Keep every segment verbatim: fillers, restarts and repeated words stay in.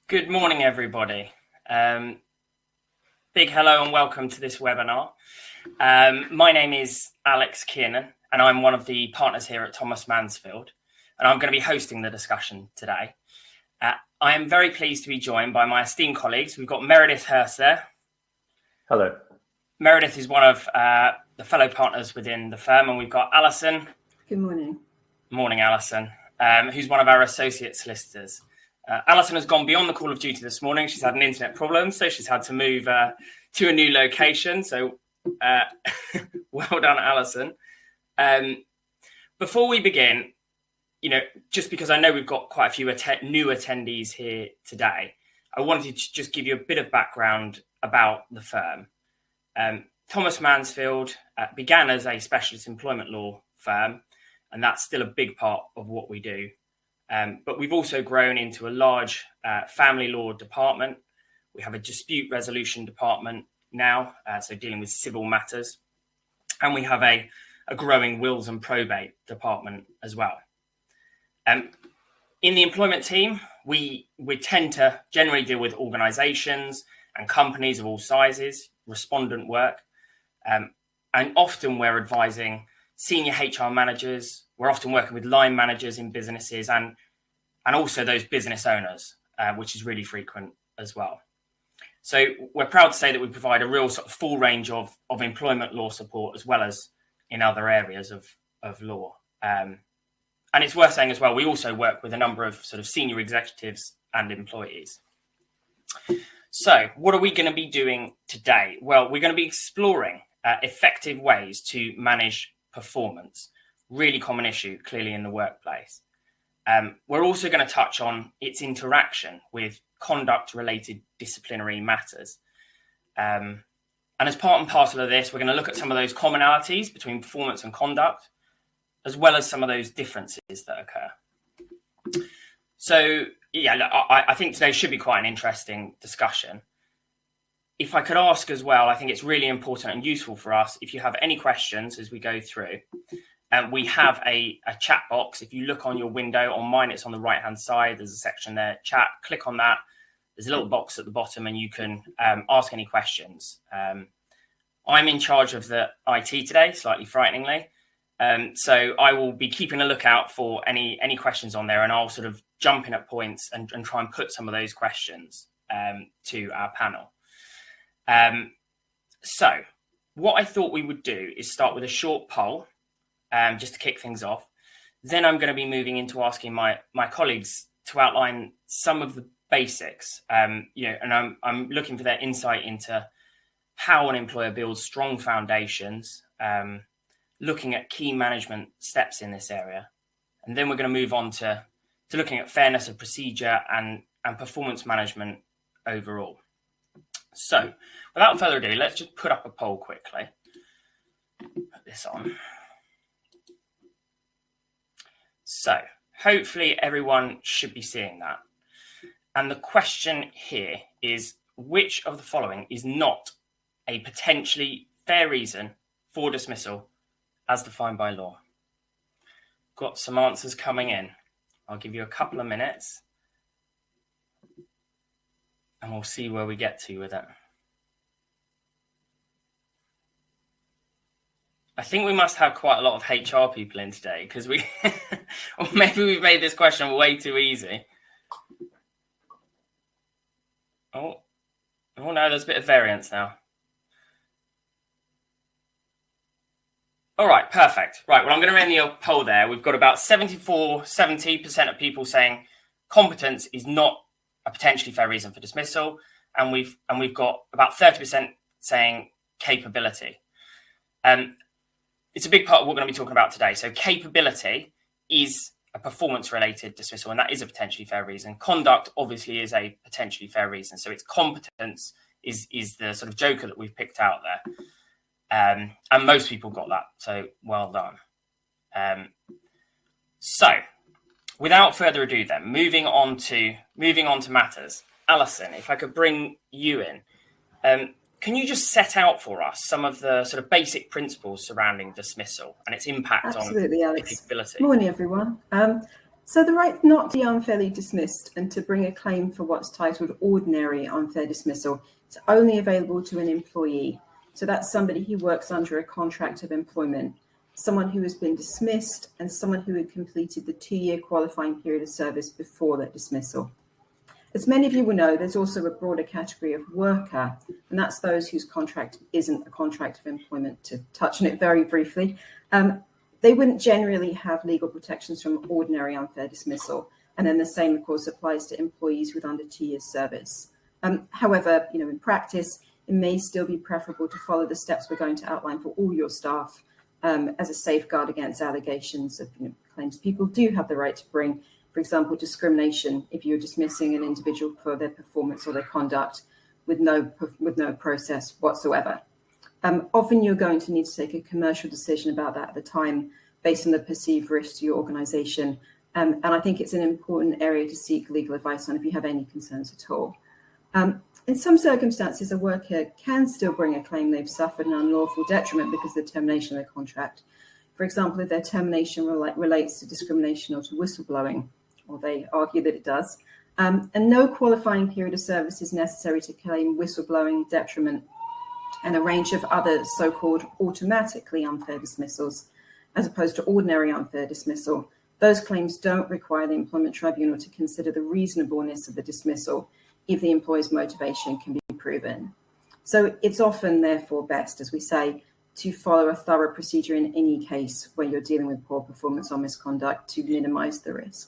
Good morning, everybody. Um, big hello and welcome to this webinar. Um, my name is Alex Kiernan, and I'm one of the partners here at Thomas Mansfield, and I'm going to be hosting the discussion today. Uh, I am very pleased to be joined by my esteemed colleagues. We've got Meredith Hurst there. Hello. Meredith is one of uh, the fellow partners within the firm, and we've got Alison. Good morning. Morning, Alison, um, who's one of our associate solicitors. Uh, Alison has gone beyond the call of duty this morning. She's had an internet problem, so she's had to move uh, to a new location. So uh, well done, Alison. Um, before we begin, you know, just because I know we've got quite a few att- new attendees here today, I wanted to just give you a bit of background about the firm. Um, Thomas Mansfield uh, began as a specialist employment law firm, and that's still a big part of what we do. Um, but we've also grown into a large uh, family law department. We have a dispute resolution department now, uh, so dealing with civil matters. And we have a, a growing wills and probate department as well. Um, in the employment team, we, we tend to generally deal with organisations and companies of all sizes, respondent work. Um, and often we're advising senior H R managers. We're often working with line managers in businesses and, and also those business owners, uh, which is really frequent as well. So we're proud to say that we provide a real sort of full range of, of employment law support as well as in other areas of, of law. Um, and it's worth saying as well, we also work with a number of sort of senior executives and employees. So what are we going to be doing today? Well, we're going to be exploring uh, effective ways to manage performance. Really common issue, clearly, in the workplace. Um, we're also going to touch on its interaction with conduct-related disciplinary matters. Um, and as part and parcel of this, we're going to look at some of those commonalities between performance and conduct, as well as some of those differences that occur. So, yeah, look, I, I think today should be quite an interesting discussion. If I could ask as well, I think it's really important and useful for us, if you have any questions as we go through, um, we have a, a chat box. If you look on your window, on mine, it's on the right-hand side. There's a section there, chat, click on that. There's a little box at the bottom and you can um, ask any questions. Um, I'm in charge of the I T today, slightly frighteningly. Um, so I will be keeping a lookout for any, any questions on there, and I'll sort of jump in at points and, and try and put some of those questions um, to our panel. Um, so what I thought we would do is start with a short poll, um, just to kick things off. Then I'm going to be moving into asking my, my colleagues to outline some of the basics, um, you know, and I'm, I'm looking for their insight into how an employer builds strong foundations, um, looking at key management steps in this area. And then we're going to move on to, to looking at fairness of procedure and, and performance management overall. So, without further ado, let's just put up a poll quickly. Put this on. So, hopefully everyone should be seeing that. And the question here is, which of the following is not a potentially fair reason for dismissal as defined by law? Got some answers coming in. I'll give you a couple of minutes, and we'll see where we get to with it. I think we must have quite a lot of H R people in today, because we, or maybe we've made this question way too easy. Oh, oh no, there's a bit of variance now. All right, perfect. Right, well, I'm going to end the poll there. We've got about seventy-four, seventy percent of people saying competence is not a potentially fair reason for dismissal, and we've and we've got about thirty percent saying capability. Um, it's a big part of what we're going to be talking about today. So capability is a performance-related dismissal, and that is a potentially fair reason. Conduct obviously is a potentially fair reason. So it's competence is is the sort of joker that we've picked out there. Um, and most people got that, so well done. Um, so, without further ado, then moving on to moving on to matters. Alison, if I could bring you in, um, can you just set out for us some of the sort of basic principles surrounding dismissal and its impact Absolutely, on Alex. capability? Morning, everyone. Um, So the right not to be unfairly dismissed and to bring a claim for what's titled ordinary unfair dismissal is only available to an employee. So that's somebody who works under a contract of employment, someone who has been dismissed, and someone who had completed the two-year qualifying period of service before that dismissal. As many of you will know, there's also a broader category of worker, and that's those whose contract isn't a contract of employment. To touch on it very briefly, um, they wouldn't generally have legal protections from ordinary unfair dismissal. And then the same, of course, applies to employees with under two years service. Um, however, you know, in practice, it may still be preferable to follow the steps we're going to outline for all your staff um, as a safeguard against allegations of you know, claims people do have the right to bring. For example, discrimination if you're dismissing an individual for their performance or their conduct with no with no process whatsoever. Um, often you're going to need to take a commercial decision about that at the time based on the perceived risk to your organisation. Um, and I think it's an important area to seek legal advice on if you have any concerns at all. Um, in some circumstances, a worker can still bring a claim they've suffered an unlawful detriment because of the termination of their contract. For example, if their termination rel- relates to discrimination or to whistleblowing, or they argue that it does, um, and no qualifying period of service is necessary to claim whistleblowing, detriment, and a range of other so-called automatically unfair dismissals, as opposed to ordinary unfair dismissal. Those claims don't require the employment tribunal to consider the reasonableness of the dismissal if the employer's motivation can be proven. So it's often, therefore, best, as we say, to follow a thorough procedure in any case where you're dealing with poor performance or misconduct to minimise the risk.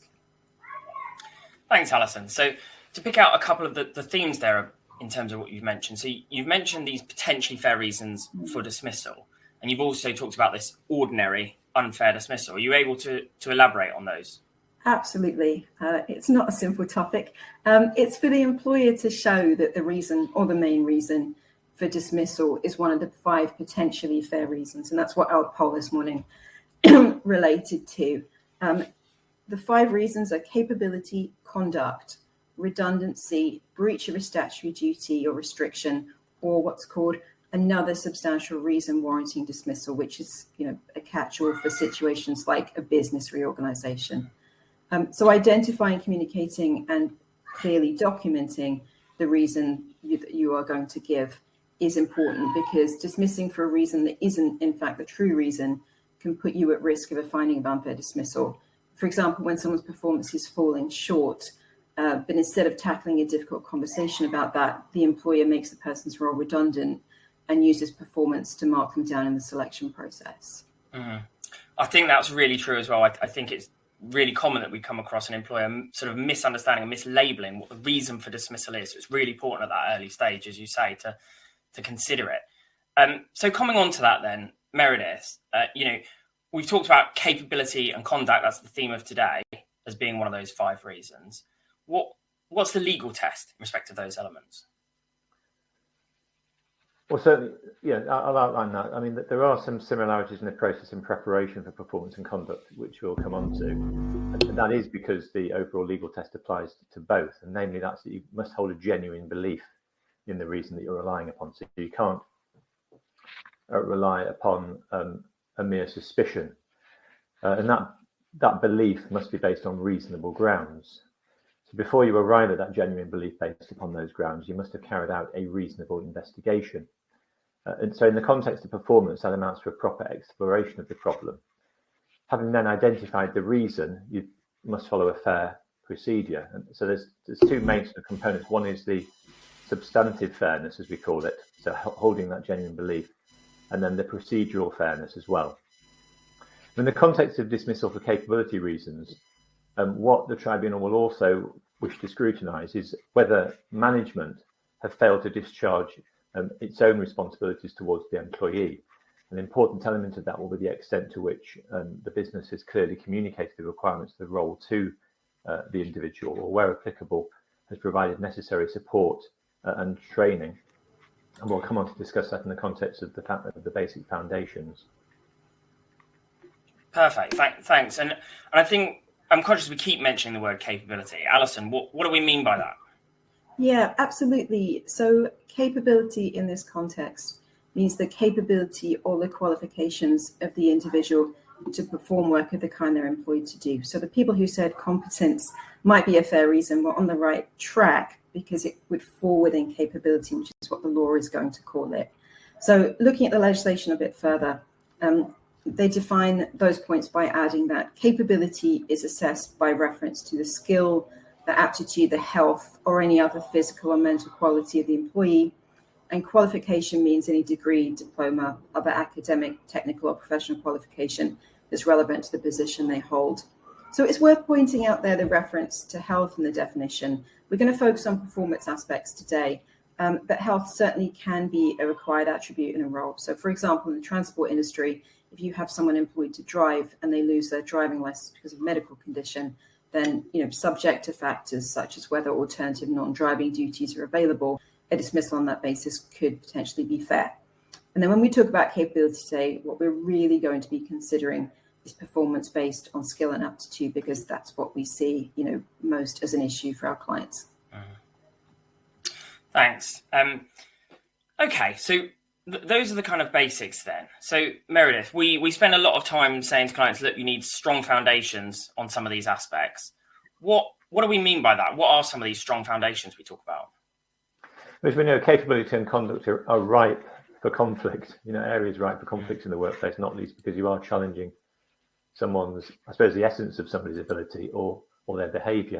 Thanks, Alison. So to pick out a couple of the, the themes there in terms of what you've mentioned. So you've mentioned these potentially fair reasons for dismissal, and you've also talked about this ordinary unfair dismissal. Are you able to, to elaborate on those? Absolutely. Uh, it's not a simple topic. Um, it's for the employer to show that the reason or the main reason for dismissal is one of the five potentially fair reasons. And that's what our poll this morning related to. Um, the five reasons are capability, conduct, redundancy, breach of a statutory duty or restriction, or what's called another substantial reason warranting dismissal, which is, you know, a catch-all for situations like a business reorganization. Um, so identifying, communicating, and clearly documenting the reason you, that you are going to give is important, because dismissing for a reason that isn't, in fact, the true reason can put you at risk of a finding of unfair dismissal. For example, when someone's performance is falling short, uh, but instead of tackling a difficult conversation about that, the employer makes the person's role redundant and uses performance to mark them down in the selection process. Mm-hmm. I think that's really true as well. I, I think it's really common that we come across an employer sort of misunderstanding and mislabeling what the reason for dismissal is. So it's really important at that early stage, as you say, to to consider it. Um, so coming on to that then, Meredith, uh, you know, we've talked about capability and conduct. That's the theme of today as being one of those five reasons. What what's the legal test in respect of those elements? Well, certainly, yeah, I'll outline that. I mean, there are some similarities in the process and preparation for performance and conduct, which we'll come on to. And that is because the overall legal test applies to both. And namely, that's that you must hold a genuine belief in the reason that you're relying upon. So you can't uh, rely upon um, a mere suspicion. Uh, and that, that belief must be based on reasonable grounds. So before you arrive at that genuine belief based upon those grounds, you must have carried out a reasonable investigation. Uh, and so in the context of performance, that amounts to a proper exploration of the problem. Having then identified the reason, you must follow a fair procedure. And so there's, there's two main sort of components. One is the substantive fairness, as we call it, so holding that genuine belief, and then the procedural fairness as well. In the context of dismissal for capability reasons, um, what the tribunal will also wish to scrutinise is whether management have failed to discharge um, its own responsibilities towards the employee. An important element of that will be the extent to which um, the business has clearly communicated the requirements of the role to uh, the individual, or where applicable, has provided necessary support uh, and training. And we'll come on to discuss that in the context of the, fa- of the basic foundations. Perfect. Th- thanks. And, and I think I'm conscious we keep mentioning the word capability. Alison, what, what do we mean by that? Yeah, absolutely. So capability in this context means the capability or the qualifications of the individual to perform work of the kind they're employed to do. So the people who said competence might be a fair reason were on the right track because it would fall within capability, which is what the law is going to call it. So looking at the legislation a bit further, um, they define those points by adding that capability is assessed by reference to the skill, the aptitude, the health, or any other physical or mental quality of the employee. And qualification means any degree, diploma, other academic, technical, or professional qualification that's relevant to the position they hold. So it's worth pointing out there the reference to health in the definition. We're going to focus on performance aspects today, um, but health certainly can be a required attribute in a role. So for example, in the transport industry, if you have someone employed to drive and they lose their driving license because of medical condition, then, you know, subject to factors such as whether alternative non-driving duties are available, a dismissal on that basis could potentially be fair. And then when we talk about capability today, what we're really going to be considering is performance based on skill and aptitude, because that's what we see, you know, most as an issue for our clients. Mm. Thanks. Um, okay, so th- those are the kind of basics then. So Meredith, we, we spend a lot of time saying to clients, look, you need strong foundations on some of these aspects. What, what do we mean by that? What are some of these strong foundations we talk about? Which we know capability and conduct are, are ripe for conflict, you know, areas ripe for conflict in the workplace, not least because you are challenging someone's, I suppose, the essence of somebody's ability or, or their behaviour.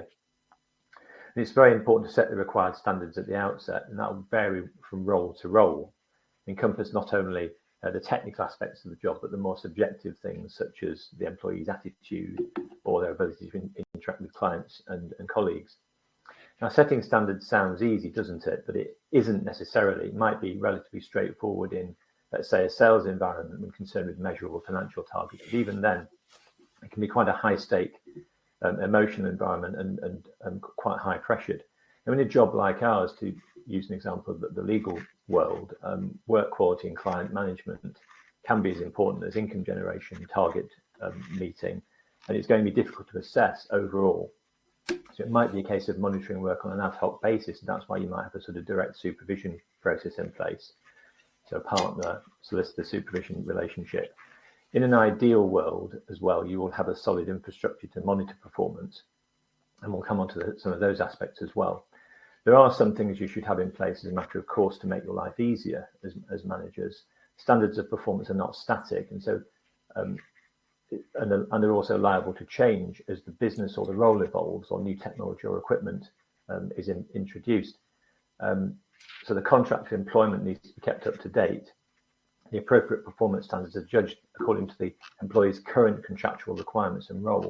And it's very important to set the required standards at the outset, and that will vary from role to role, encompass not only uh, the technical aspects of the job, but the more subjective things such as the employee's attitude or their ability to in, interact with clients and, and colleagues. Now, setting standards sounds easy, doesn't it? But it isn't necessarily. It might be relatively straightforward in, let's say, a sales environment when concerned with measurable financial targets. But even then, it can be quite a high-stake um, emotional environment and, and, and quite high-pressured. And in a job like ours, to use an example of the, the legal world, um, work quality and client management can be as important as income generation, target um, meeting, and it's going to be difficult to assess overall. So it might be a case of monitoring work on an ad hoc basis, and that's why you might have a sort of direct supervision process in place. So a partner, solicitor supervision relationship. In an ideal world as well, you will have a solid infrastructure to monitor performance, and we'll come on to the, some of those aspects as well. There are some things you should have in place as a matter of course to make your life easier as, as managers. Standards of performance are not static, and so um, And, and they're also liable to change as the business or the role evolves or new technology or equipment um, is in, introduced. Um, so the contract of employment needs to be kept up to date. The appropriate performance standards are judged according to the employee's current contractual requirements and role.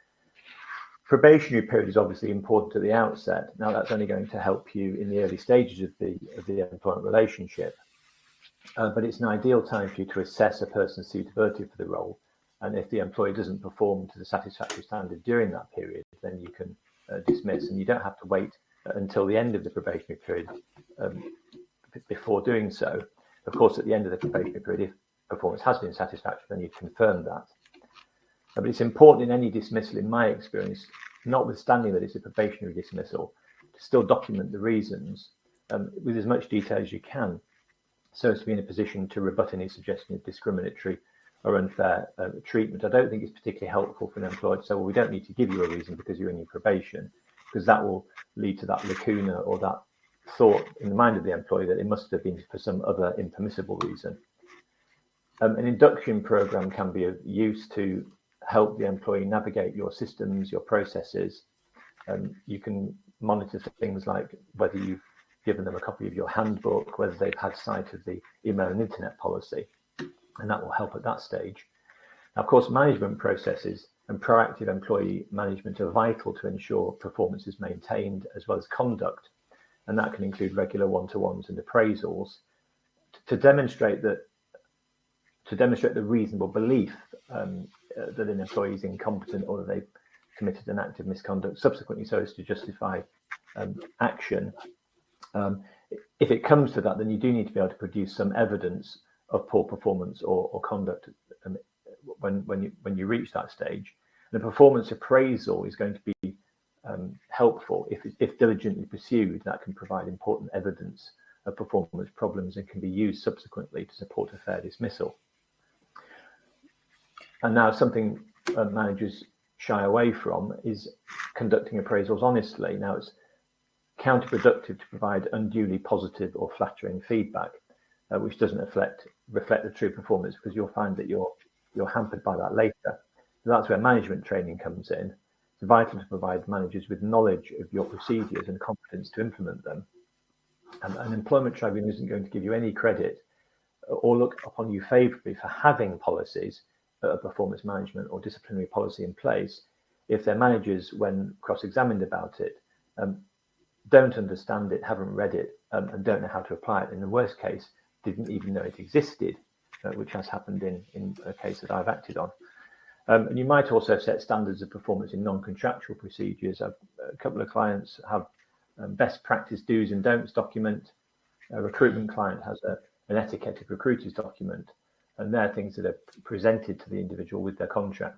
Probationary period is obviously important at the outset. Now, that's only going to help you in the early stages of the, of the employment relationship. Uh, but it's an ideal time for you to assess a person's suitability for the role. And if the employee doesn't perform to the satisfactory standard during that period, then you can uh, dismiss, and you don't have to wait until the end of the probationary period um, before doing so. Of course, at the end of the probationary period, if performance has been satisfactory, then you confirm that. Uh, but it's important in any dismissal, in my experience, notwithstanding that it's a probationary dismissal, to still document the reasons um, with as much detail as you can, so as to be in a position to rebut any suggestion of discriminatory or unfair uh, treatment. I don't think it's particularly helpful for an employer to say, well, we don't need to give you a reason because you're in your probation, because that will lead to that lacuna or that thought in the mind of the employee that it must have been for some other impermissible reason. Um, an induction program can be of use to help the employee navigate your systems, your processes. Um, you can monitor things like whether you've given them a copy of your handbook, whether they've had sight of the email and internet policy, and that will help at that stage. Now, of course, management processes and proactive employee management are vital to ensure performance is maintained, as well as conduct, and that can include regular one-to-ones and appraisals to demonstrate that to demonstrate the reasonable belief um, uh, that an employee is incompetent or that they've committed an act of misconduct subsequently, so as to justify um, action. Um, if it comes to that, then you do need to be able to produce some evidence of poor performance or, or conduct um, when when you when you reach that stage. And a performance appraisal is going to be um, helpful if if diligently pursued. That can provide important evidence of performance problems and can be used subsequently to support a fair dismissal. and now something uh, managers shy away from is conducting appraisals honestly. Now, it's counterproductive to provide unduly positive or flattering feedback, uh, which doesn't reflect reflect the true performance, because you'll find that you're you're hampered by that later. So that's where management training comes in. It's vital to provide managers with knowledge of your procedures and competence to implement them. And an employment tribunal isn't going to give you any credit or look upon you favourably for having policies, a performance management or disciplinary policy in place, if their managers, when cross-examined about it, um, don't understand it, haven't read it, um, and don't know how to apply it. In the worst case, didn't even know it existed, uh, which has happened in, in a case that I've acted on. Um, and you might also set standards of performance in non-contractual procedures. I've, a couple of clients have um, best practice do's and don'ts document. A recruitment client has a, an etiquette of recruiters document, and they're things that are presented to the individual with their contract.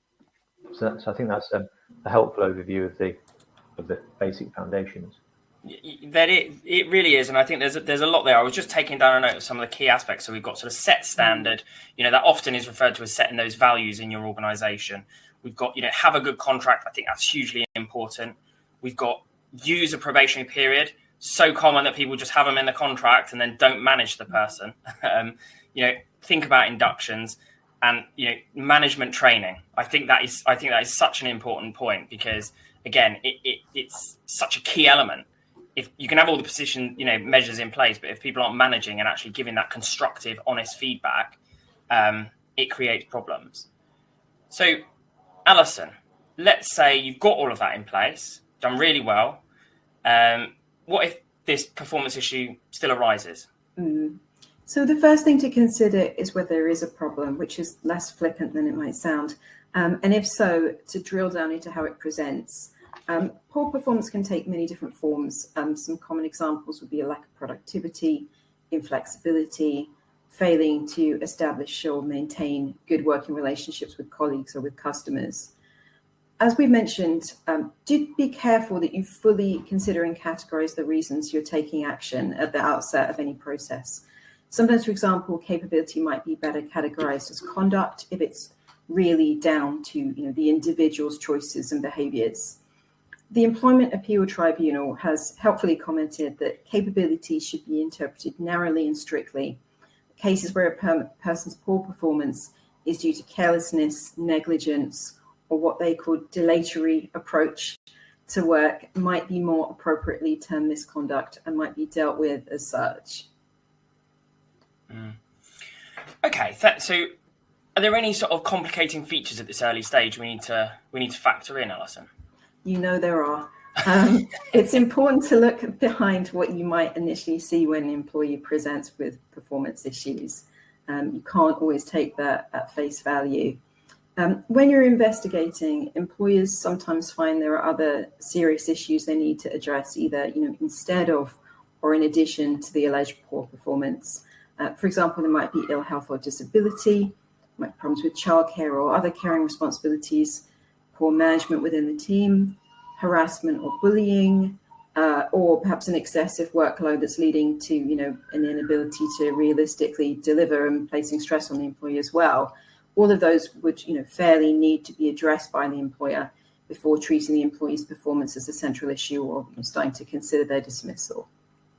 So, that's, I think that's a, a helpful overview of the of the basic foundations. That it it really is, and I think there's a, there's a lot there. I was just taking down a note of some of the key aspects. So we've got sort of set standard, you know, that often is referred to as setting those values in your organisation. We've got, you know, have a good contract. I think that's hugely important. We've got use a probationary period. So common that people just have them in the contract and then don't manage the person. um, you know, think about inductions and, you know, management training. I think that is I think that is such an important point, because again, it, it it's such a key element. If you can have all the position, you know, measures in place, but if people aren't managing and actually giving that constructive, honest feedback, um, it creates problems. So, Alison, let's say you've got all of that in place, done really well. Um, what if this performance issue still arises? Mm. So the first thing to consider is whether there is a problem, which is less flippant than it might sound. Um, and if so, to drill down into how it presents. Um, poor performance can take many different forms. Um, some common examples would be a lack of productivity, inflexibility, failing to establish or maintain good working relationships with colleagues or with customers. As we mentioned, um, do be careful that you fully consider and categorize the reasons you're taking action at the outset of any process. Sometimes, for example, capability might be better categorized as conduct if it's really down to, you know, the individual's choices and behaviors. The Employment Appeal Tribunal has helpfully commented that capability should be interpreted narrowly and strictly. Cases where a per- person's poor performance is due to carelessness, negligence, or what they call dilatory approach to work might be more appropriately termed misconduct and might be dealt with as such. Mm. Okay, th- so are there any sort of complicating features at this early stage we need to we need to factor in, Alison? You know there are. Um, it's important to look behind what you might initially see when an employee presents with performance issues. Um, you can't always take that at face value. Um, when you're investigating, employers sometimes find there are other serious issues they need to address, either, you know, instead of or in addition to the alleged poor performance. Uh, for example, there might be ill health or disability, might be problems with childcare or other caring responsibilities, poor management within the team, harassment or bullying, uh, or perhaps an excessive workload that's leading to, you know, an inability to realistically deliver and placing stress on the employee as well. All of those would, you know, fairly need to be addressed by the employer before treating the employee's performance as a central issue or, you know, starting to consider their dismissal.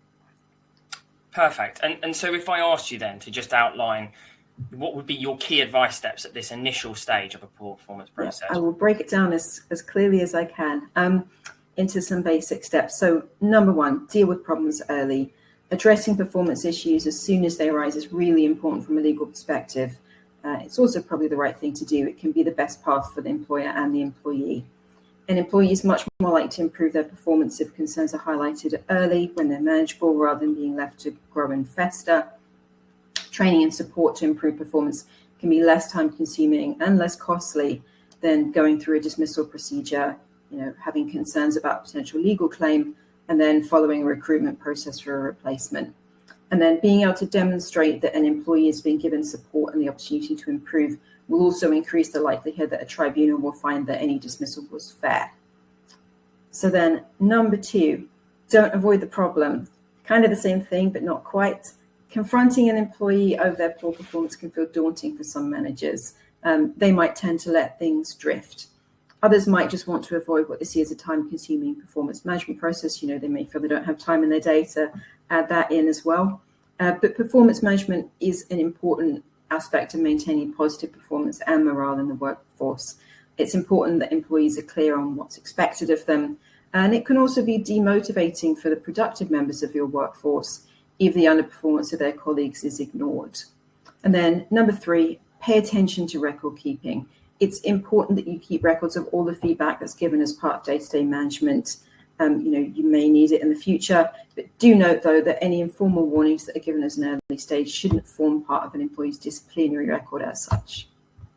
Perfect. And and so if I asked you then to just outline what would be your key advice steps at this initial stage of a poor performance process? Yeah, I will break it down as, as clearly as I can um, into some basic steps. So number one, deal with problems early. Addressing performance issues as soon as they arise is really important from a legal perspective. Uh, it's also probably the right thing to do. It can be the best path for the employer and the employee. An employee is much more likely to improve their performance if concerns are highlighted early, when they're manageable, rather than being left to grow and fester. Training and support to improve performance can be less time consuming and less costly than going through a dismissal procedure, you know, having concerns about potential legal claim, and then following a recruitment process for a replacement. And then being able to demonstrate that an employee has been given support and the opportunity to improve will also increase the likelihood that a tribunal will find that any dismissal was fair. So then number two, don't avoid the problem. Kind of the same thing, but not quite. Confronting an employee over their poor performance can feel daunting for some managers. um, they might tend to let things drift. Others might just want to avoid what they see as a time-consuming performance management process. You know, they may feel they don't have time in their day to add that in as well. Uh, but performance management is an important aspect of maintaining positive performance and morale in the workforce. It's important that employees are clear on what's expected of them. And it can also be demotivating for the productive members of your workforce if the underperformance of their colleagues is ignored. And then number three, pay attention to record keeping. It's important that you keep records of all the feedback that's given as part of day-to-day management. Um, you know, you may need it in the future, but do note, though, that any informal warnings that are given as an early stage shouldn't form part of an employee's disciplinary record as such.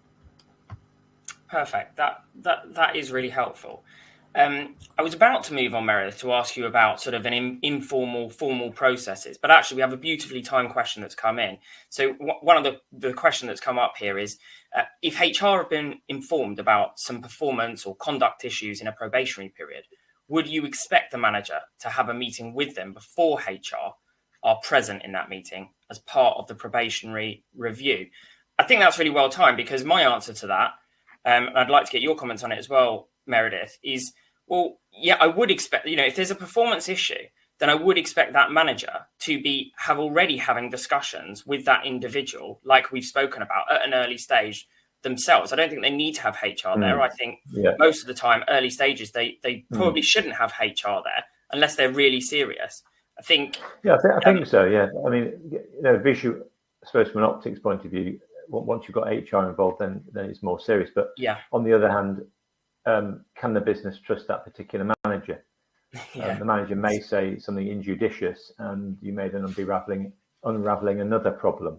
Perfect. That that that is really helpful. Um, I was about to move on, Meredith, to ask you about sort of an in, informal, formal processes, but actually we have a beautifully timed question that's come in. So w- one of the, the question that's come up here is, uh, if H R have been informed about some performance or conduct issues in a probationary period, would you expect the manager to have a meeting with them before H R are present in that meeting as part of the probationary review? I think that's really well timed, because my answer to that, um, and I'd like to get your comments on it as well, Meredith, is, well, yeah, I would expect, you know, if there's a performance issue, then I would expect that manager to be have already having discussions with that individual, like we've spoken about, at an early stage themselves. I don't think they need to have H R there. Mm. I think yeah. most of the time, early stages, they they probably mm. shouldn't have H R there unless they're really serious. I think. Yeah, I think, I um, think so. Yeah, I mean, you know, visual, I suppose from an optics point of view, once you've got H R involved, then then it's more serious. But yeah. on the other hand, um, can the business trust that particular manager? yeah. um, the manager may say something injudicious, and you may then be unraveling unraveling another problem.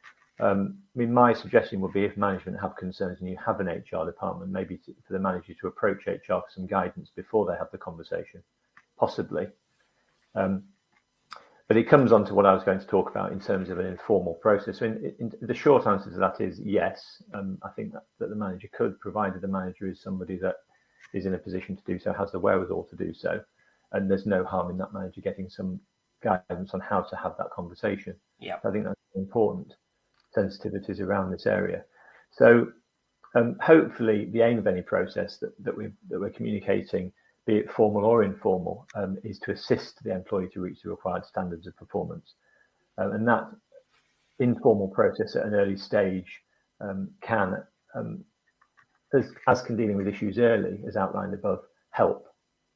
Um, I mean, my suggestion would be, if management have concerns and you have an H R department, maybe to, for the manager to approach H R for some guidance before they have the conversation, possibly. Um, but it comes on to what I was going to talk about in terms of an informal process. So in, in, the short answer to that is yes. Um, I think that, that the manager could, provided the manager is somebody that is in a position to do so, has the wherewithal to do so, and there's no harm in that manager getting some guidance on how to have that conversation. Yeah, so I think that's important. Sensitivities around this area. So um, hopefully the aim of any process that, that, we, that we're communicating, be it formal or informal, um, is to assist the employee to reach the required standards of performance. Um, and that informal process at an early stage um, can, um, as, as can dealing with issues early, as outlined above, help.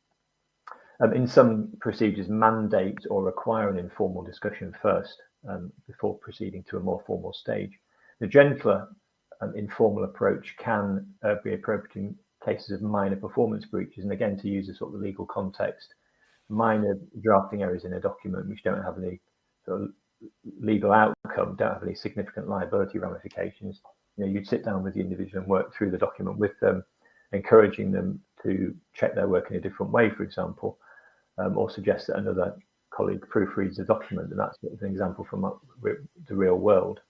Um, in some procedures, mandate or require an informal discussion first, Um, before proceeding to a more formal stage. The gentler um, informal approach can uh, be appropriate in cases of minor performance breaches, and again, to use a sort of legal context, minor drafting errors in a document which don't have any sort of legal outcome, don't have any significant liability ramifications. You know, you'd sit down with the individual and work through the document with them, encouraging them to check their work in a different way, for example, um, or suggest that another colleague proofreads the document, and that's an example from the real world.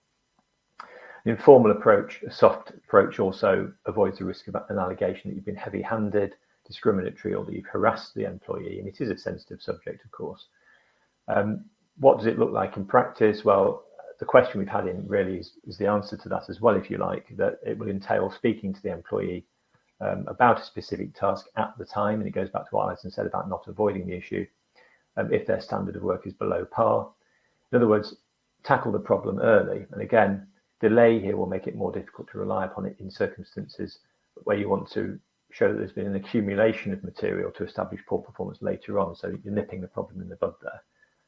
An informal approach, a soft approach, also avoids the risk of an allegation that you've been heavy-handed, discriminatory, or that you've harassed the employee, and it is a sensitive subject, of course. Um, what does it look like in practice? Well, the question we've had in really is, is the answer to that as well, if you like, that it will entail speaking to the employee um, about a specific task at the time, and it goes back to what Alison said about not avoiding the issue. Um, if their standard of work is below par. In other words, tackle the problem early. And again, delay here will make it more difficult to rely upon it in circumstances where you want to show that there's been an accumulation of material to establish poor performance later on. So you're nipping the problem in the bud there.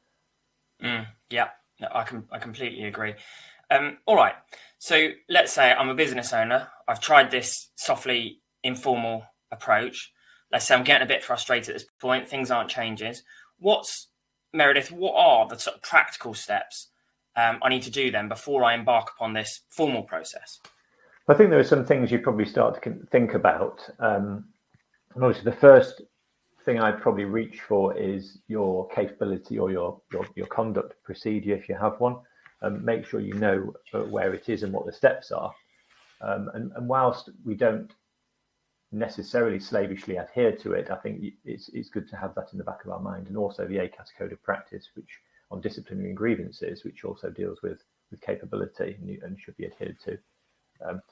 Mm, yeah, no, I can I completely agree. Um, all right. So let's say I'm a business owner. I've tried this softly informal approach. Let's say I'm getting a bit frustrated at this point. Things aren't changing. What's, Meredith, what are the sort of practical steps um, I need to do then before I embark upon this formal process? I think there are some things you probably start to think about. Um, and obviously the first thing I'd probably reach for is your capability or your, your, your conduct procedure, if you have one. Um, make sure you know where it is and what the steps are. Um, and, and whilst we don't necessarily slavishly adhere to it, I think it's, it's good to have that in the back of our mind, and also the A C A S Code of Practice, which on disciplinary and grievances, which also deals with with capability and, and should be adhered to. Um,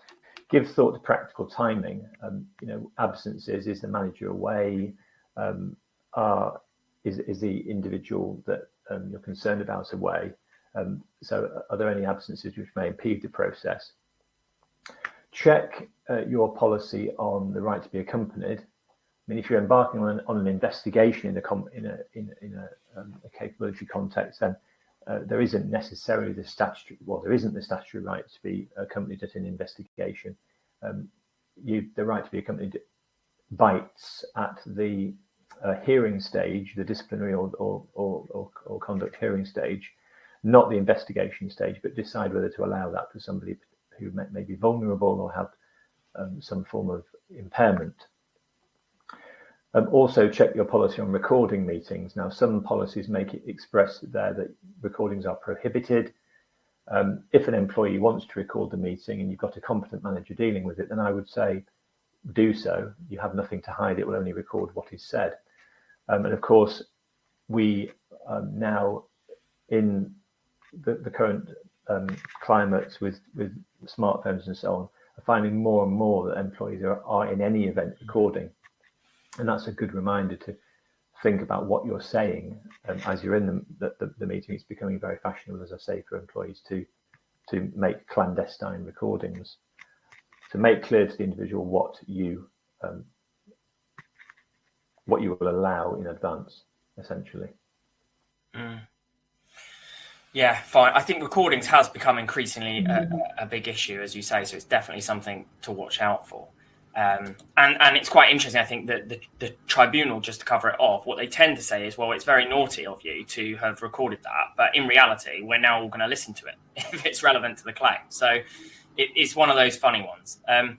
give thought to practical timing. Um, you know, absences, is the manager away? Um, are, is, is the individual that um, you're concerned about away? Um, so are there any absences which may impede the process? Check uh, your policy on the right to be accompanied. I mean, if you're embarking on an, on an investigation in a, com in a, in, in a, um, a capability context, then uh, there isn't necessarily the statutory, well, there isn't the statutory right to be accompanied at an investigation. Um, you, the right to be accompanied bites at the uh, hearing stage, the disciplinary or, or, or, or, or conduct hearing stage, not the investigation stage, but decide whether to allow that for somebody who may, may be vulnerable or have um, some form of impairment. Um, also check your policy on recording meetings. Now, some policies make it express there that recordings are prohibited. Um, if an employee wants to record the meeting and you've got a competent manager dealing with it, then I would say do so. You have nothing to hide. It will only record what is said. Um, and of course, we um, now in the, the current um, climate with, with smartphones and so on, are finding more and more that employees are, are in any event recording. And that's a good reminder to think about what you're saying um, as you're in the, the, the meeting. It's becoming very fashionable, as I say, for employees to, to make clandestine recordings, to make clear to the individual what you um, what you will allow in advance, essentially. Mm. Yeah, fine. I think recordings has become increasingly a, a big issue, as you say, so it's definitely something to watch out for. Um, and, and it's quite interesting, I think, that the, the tribunal, just to cover it off, what they tend to say is, well, it's very naughty of you to have recorded that. But in reality, we're now all going to listen to it if it's relevant to the claim. So it, it's one of those funny ones. Um,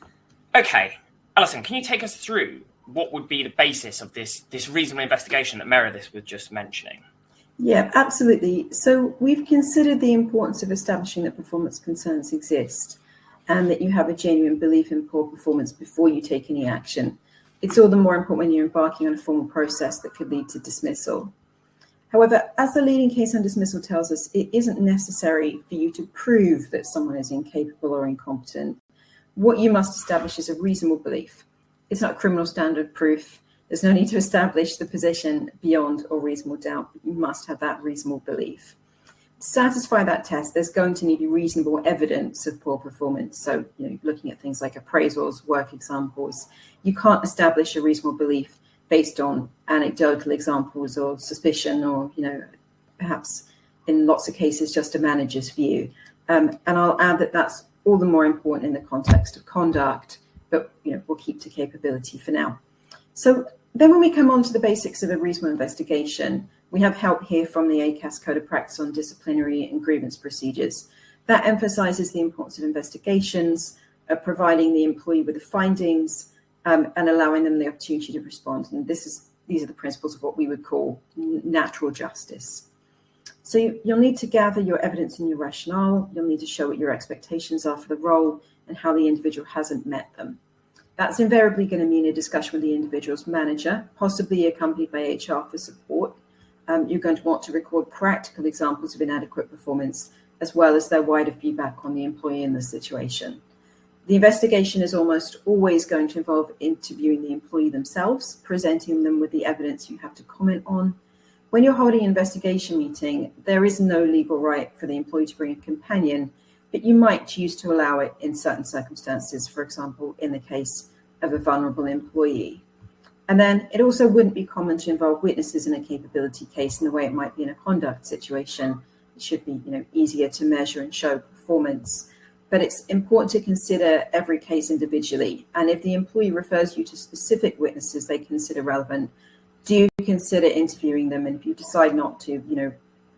okay, Alison, can you take us through what would be the basis of this, this reasonable investigation that Meredith was just mentioning? Yeah, absolutely. So we've considered the importance of establishing that performance concerns exist and that you have a genuine belief in poor performance before you take any action. It's all the more important when you're embarking on a formal process that could lead to dismissal. However, as the leading case on dismissal tells us, it isn't necessary for you to prove that someone is incapable or incompetent. What you must establish is a reasonable belief. It's not criminal standard proof. There's no need to establish the position beyond or reasonable doubt. You must have that reasonable belief. To satisfy that test, there's going to need reasonable evidence of poor performance. So, you know, looking at things like appraisals, work examples, you can't establish a reasonable belief based on anecdotal examples or suspicion or, you know, perhaps in lots of cases, just a manager's view. Um, and I'll add that that's all the more important in the context of conduct, but, you know, we'll keep to capability for now. So then when we come on to the basics of a reasonable investigation, we have help here from the A C A S Code of Practice on disciplinary and grievance procedures. That emphasises the importance of investigations, uh, providing the employee with the findings um, and allowing them the opportunity to respond. And this is these are the principles of what we would call natural justice. So you, you'll need to gather your evidence and your rationale. You'll need to show what your expectations are for the role and how the individual hasn't met them. That's invariably going to mean a discussion with the individual's manager, possibly accompanied by H R for support. Um, you're going to want to record practical examples of inadequate performance, as well as their wider feedback on the employee in the situation. The investigation is almost always going to involve interviewing the employee themselves, presenting them with the evidence you have to comment on. When you're holding an investigation meeting, there is no legal right for the employee to bring a companion, but you might choose to allow it in certain circumstances, for example, in the case of a vulnerable employee. And then it also wouldn't be common to involve witnesses in a capability case in the way it might be in a conduct situation. It should be, you know, easier to measure and show performance. But it's important to consider every case individually. And if the employee refers you to specific witnesses they consider relevant, do consider interviewing them. And if you decide not to, you know,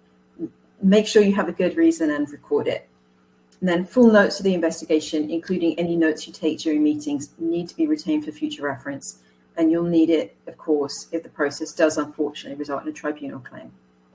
make sure you have a good reason and record it. And then full notes of the investigation, including any notes you take during meetings, need to be retained for future reference. And you'll need it, of course, if the process does unfortunately result in a tribunal claim.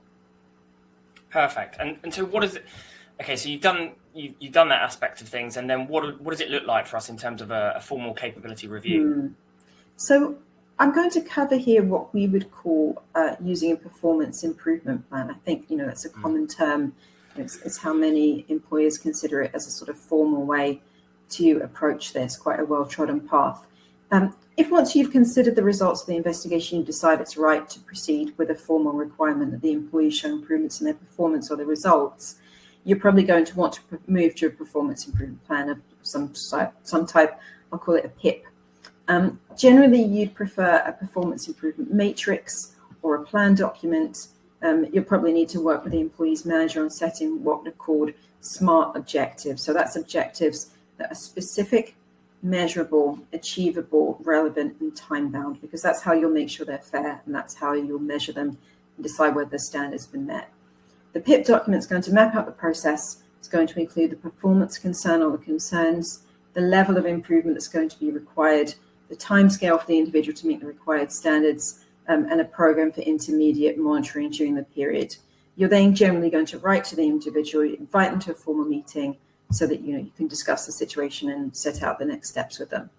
Perfect. And and so what is it? Okay, so you've done you, you've done that aspect of things, and then what what does it look like for us in terms of a, a formal capability review? Mm. So I'm going to cover here what we would call uh, using a performance improvement plan. I think, you know, it's a common term. It's, it's how many employers consider it as a sort of formal way to approach this, quite a well-trodden path. Um, if once you've considered the results of the investigation, you decide it's right to proceed with a formal requirement that the employees show improvements in their performance or the results, you're probably going to want to move to a performance improvement plan of some type, some type, I'll call it a P I P. Um, generally, you'd prefer a performance improvement matrix or a plan document. Um, you'll probably need to work with the employee's manager on setting what are called SMART objectives. So that's objectives that are specific, measurable, achievable, relevant, and time-bound, because that's how you'll make sure they're fair, and that's how you'll measure them and decide whether the standard's been met. The P I P document is going to map out the process. It's going to include the performance concern or the concerns, the level of improvement that's going to be required, the timescale for the individual to meet the required standards, um, and a program for intermediate monitoring during the period. You're then generally going to write to the individual, invite them to a formal meeting so that you know you can discuss the situation and set out the next steps with them.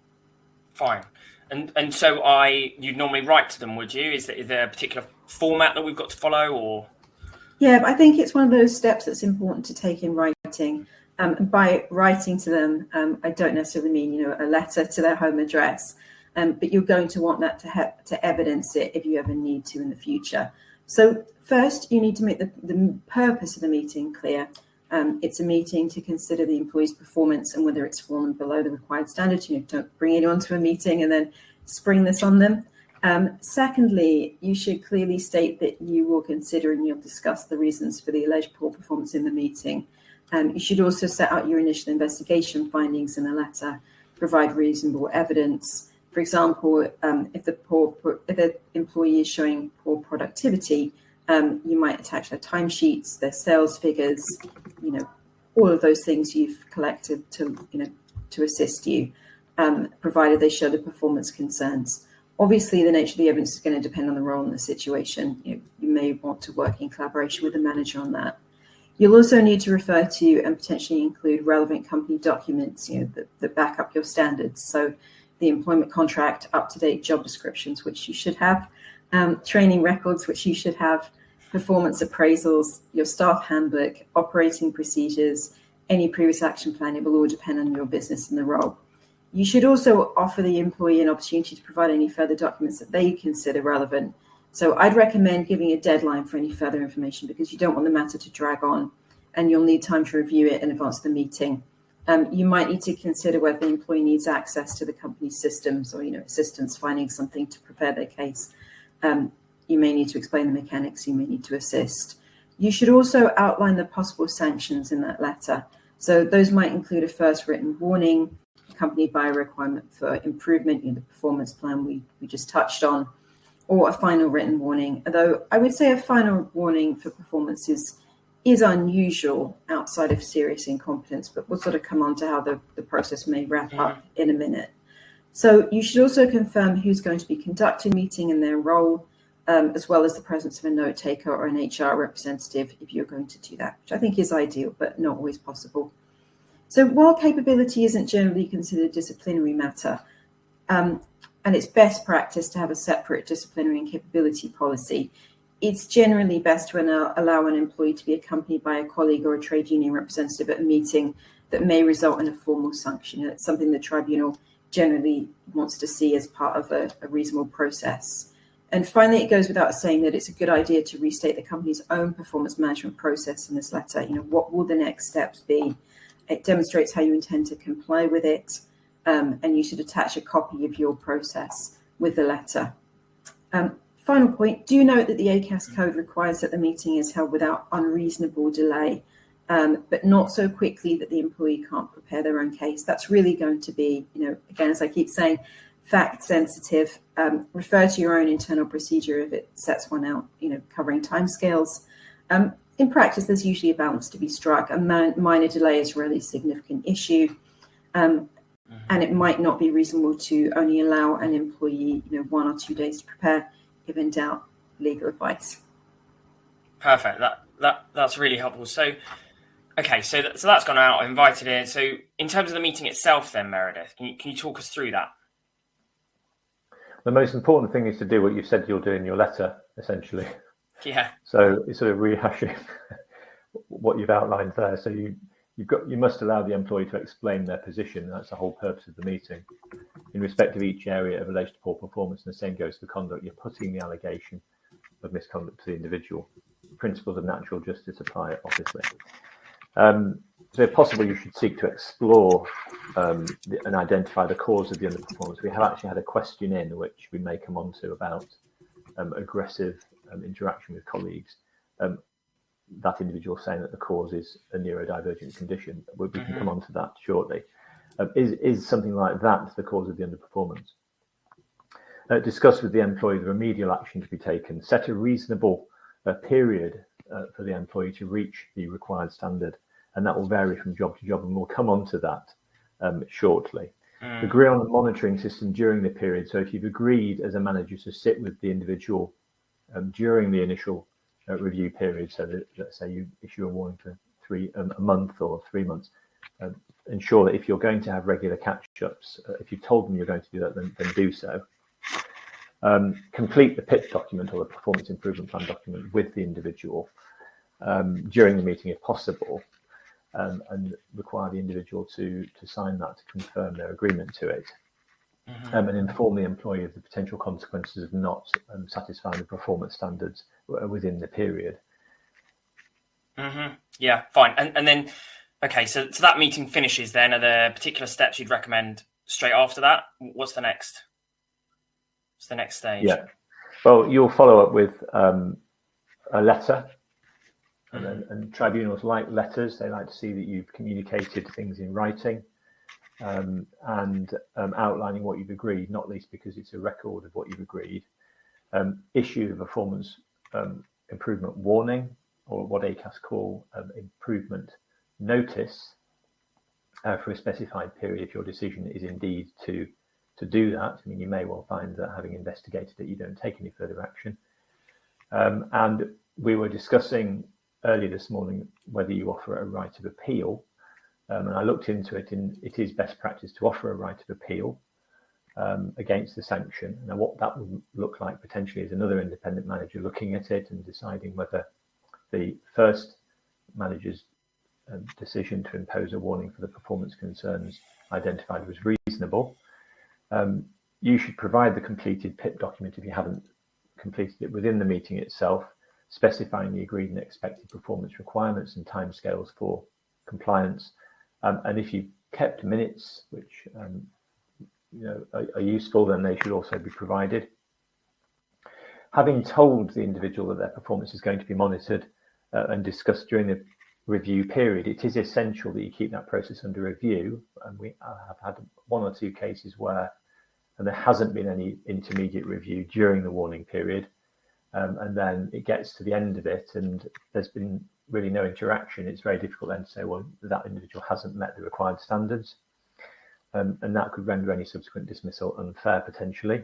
Fine. And and so I you'd normally write to them, would you? Is there, is there a particular format that we've got to follow, or? Yeah, I think it's one of those steps that's important to take in writing. Um, and by writing to them, um, I don't necessarily mean, you know, a letter to their home address, um, but you're going to want that to help to evidence it if you ever need to in the future. So first, you need to make the, the purpose of the meeting clear. Um, it's a meeting to consider the employee's performance and whether it's fallen below the required standards. You know, don't bring anyone to a meeting and then spring this on them. Um, secondly, you should clearly state that you will consider and you'll discuss the reasons for the alleged poor performance in the meeting. Um, you should also set out your initial investigation findings in a letter, provide reasonable evidence. For example, um, if the poor, if the employee is showing poor productivity, um, you might attach their timesheets, their sales figures, you know, all of those things you've collected to, you know, to assist you, um, provided they show the performance concerns. Obviously, the nature of the evidence is going to depend on the role and the situation. You know, you may want to work in collaboration with the manager on that. You'll also need to refer to and potentially include relevant company documents, you know, that, that back up your standards. So the employment contract, up-to-date job descriptions, which you should have, um, training records, which you should have, performance appraisals, your staff handbook, operating procedures, any previous action plan. It will all depend on your business and the role. You should also offer the employee an opportunity to provide any further documents that they consider relevant. So I'd recommend giving a deadline for any further information because you don't want the matter to drag on and you'll need time to review it in advance of the meeting. Um, you might need to consider whether the employee needs access to the company's systems or, you know, assistance finding something to prepare their case. Um, you may need to explain the mechanics, you may need to assist. You should also outline the possible sanctions in that letter. So those might include a first written warning, accompanied by a requirement for improvement in the performance plan we, we just touched on, or a final written warning. Although I would say a final warning for performance is, is unusual outside of serious incompetence, but we'll sort of come on to how the, the process may wrap yeah. up in a minute. So you should also confirm who's going to be conducting the meeting and their role, um, as well as the presence of a note taker or an H R representative if you're going to do that, which I think is ideal, but not always possible. So while capability isn't generally considered a disciplinary matter, um, and it's best practice to have a separate disciplinary and capability policy, it's generally best to allow an employee to be accompanied by a colleague or a trade union representative at a meeting that may result in a formal sanction. It's something the tribunal generally wants to see as part of a, a reasonable process. And finally, it goes without saying that it's a good idea to restate the company's own performance management process in this letter. You know, what will the next steps be? It demonstrates how you intend to comply with it, um, and you should attach a copy of your process with the letter. Um, final point, do note that the A C A S code requires that the meeting is held without unreasonable delay, um, but not so quickly that the employee can't prepare their own case. That's really going to be, you know, again, as I keep saying, fact sensitive. Um, refer to your own internal procedure if it sets one out, you know, covering timescales. Um, In practice, there's usually a balance to be struck. A minor delay is a really significant issue, um, mm-hmm. and it might not be reasonable to only allow an employee, you know, one or two days to prepare. If in doubt, legal advice. Perfect. That that that's really helpful. So, okay, so that, so that's gone out. I invited in. So, in terms of the meeting itself, then Meredith, can you can you talk us through that? The most important thing is to do what you said you'll do in your letter, essentially. Yeah. So it's sort of rehashing what you've outlined there. So you you've got you must allow the employee to explain their position. That's the whole purpose of the meeting. In respect of each area of relation to poor performance, and the same goes for conduct, you're putting the allegation of misconduct to the individual. Principles of natural justice apply, obviously. Um, so if possible, you should seek to explore um, the, and identify the cause of the underperformance. We have actually had a question in, which we may come on to, about um, aggressive um, interaction with colleagues. Um, that individual saying that the cause is a neurodivergent condition. We, we can come on to that shortly. Um, is, is something like that the cause of the underperformance? Uh, discuss with the employee the remedial action to be taken. Set a reasonable uh, period uh, for the employee to reach the required standard, and that will vary from job to job, and we'll come on to that um, shortly. Mm. Agree on a monitoring system during the period. So if you've agreed as a manager to sit with the individual um, during the initial uh, review period, so that, let's say you issue a warning for three um, a month or three months, uh, ensure that if you're going to have regular catch-ups, uh, if you've told them you're going to do that, then, then do so. Um, complete the P I P document or the performance improvement plan document with the individual um, during the meeting if possible, um, and require the individual to, to sign that to confirm their agreement to it. Mm-hmm. um, and inform the employee of the potential consequences of not um, satisfying the performance standards within the period. Mm-hmm. Yeah, fine. And, and then, okay, so, so that meeting finishes then. Are there particular steps you'd recommend straight after that? What's the next? What's the next stage? Yeah, well, you'll follow up with um, a letter, and, then, and tribunals like letters. They like to see that you've communicated things in writing um, and um, outlining what you've agreed, not least because it's a record of what you've agreed. Um, issue the performance um, improvement warning, or what A C A S call um, improvement notice uh, for a specified period if your decision is indeed to to do that. I mean, you may well find that having investigated it, you don't take any further action. Um, and we were discussing earlier this morning whether you offer a right of appeal. Um, and I looked into it, and it is best practice to offer a right of appeal um, against the sanction. Now, what that would look like potentially is another independent manager looking at it and deciding whether the first manager's um, decision to impose a warning for the performance concerns identified was reasonable. Um, you should provide the completed P I P document if you haven't completed it within the meeting itself, specifying the agreed and expected performance requirements and timescales for compliance. Um, and if you've kept minutes, which um, you know are, are useful, then they should also be provided. Having told the individual that their performance is going to be monitored uh, and discussed during the review period, it is essential that you keep that process under review. And we have had one or two cases where and there hasn't been any intermediate review during the warning period, um, and then it gets to the end of it and there's been really no interaction. It's very difficult then to say, well, that individual hasn't met the required standards, um, and that could render any subsequent dismissal unfair potentially.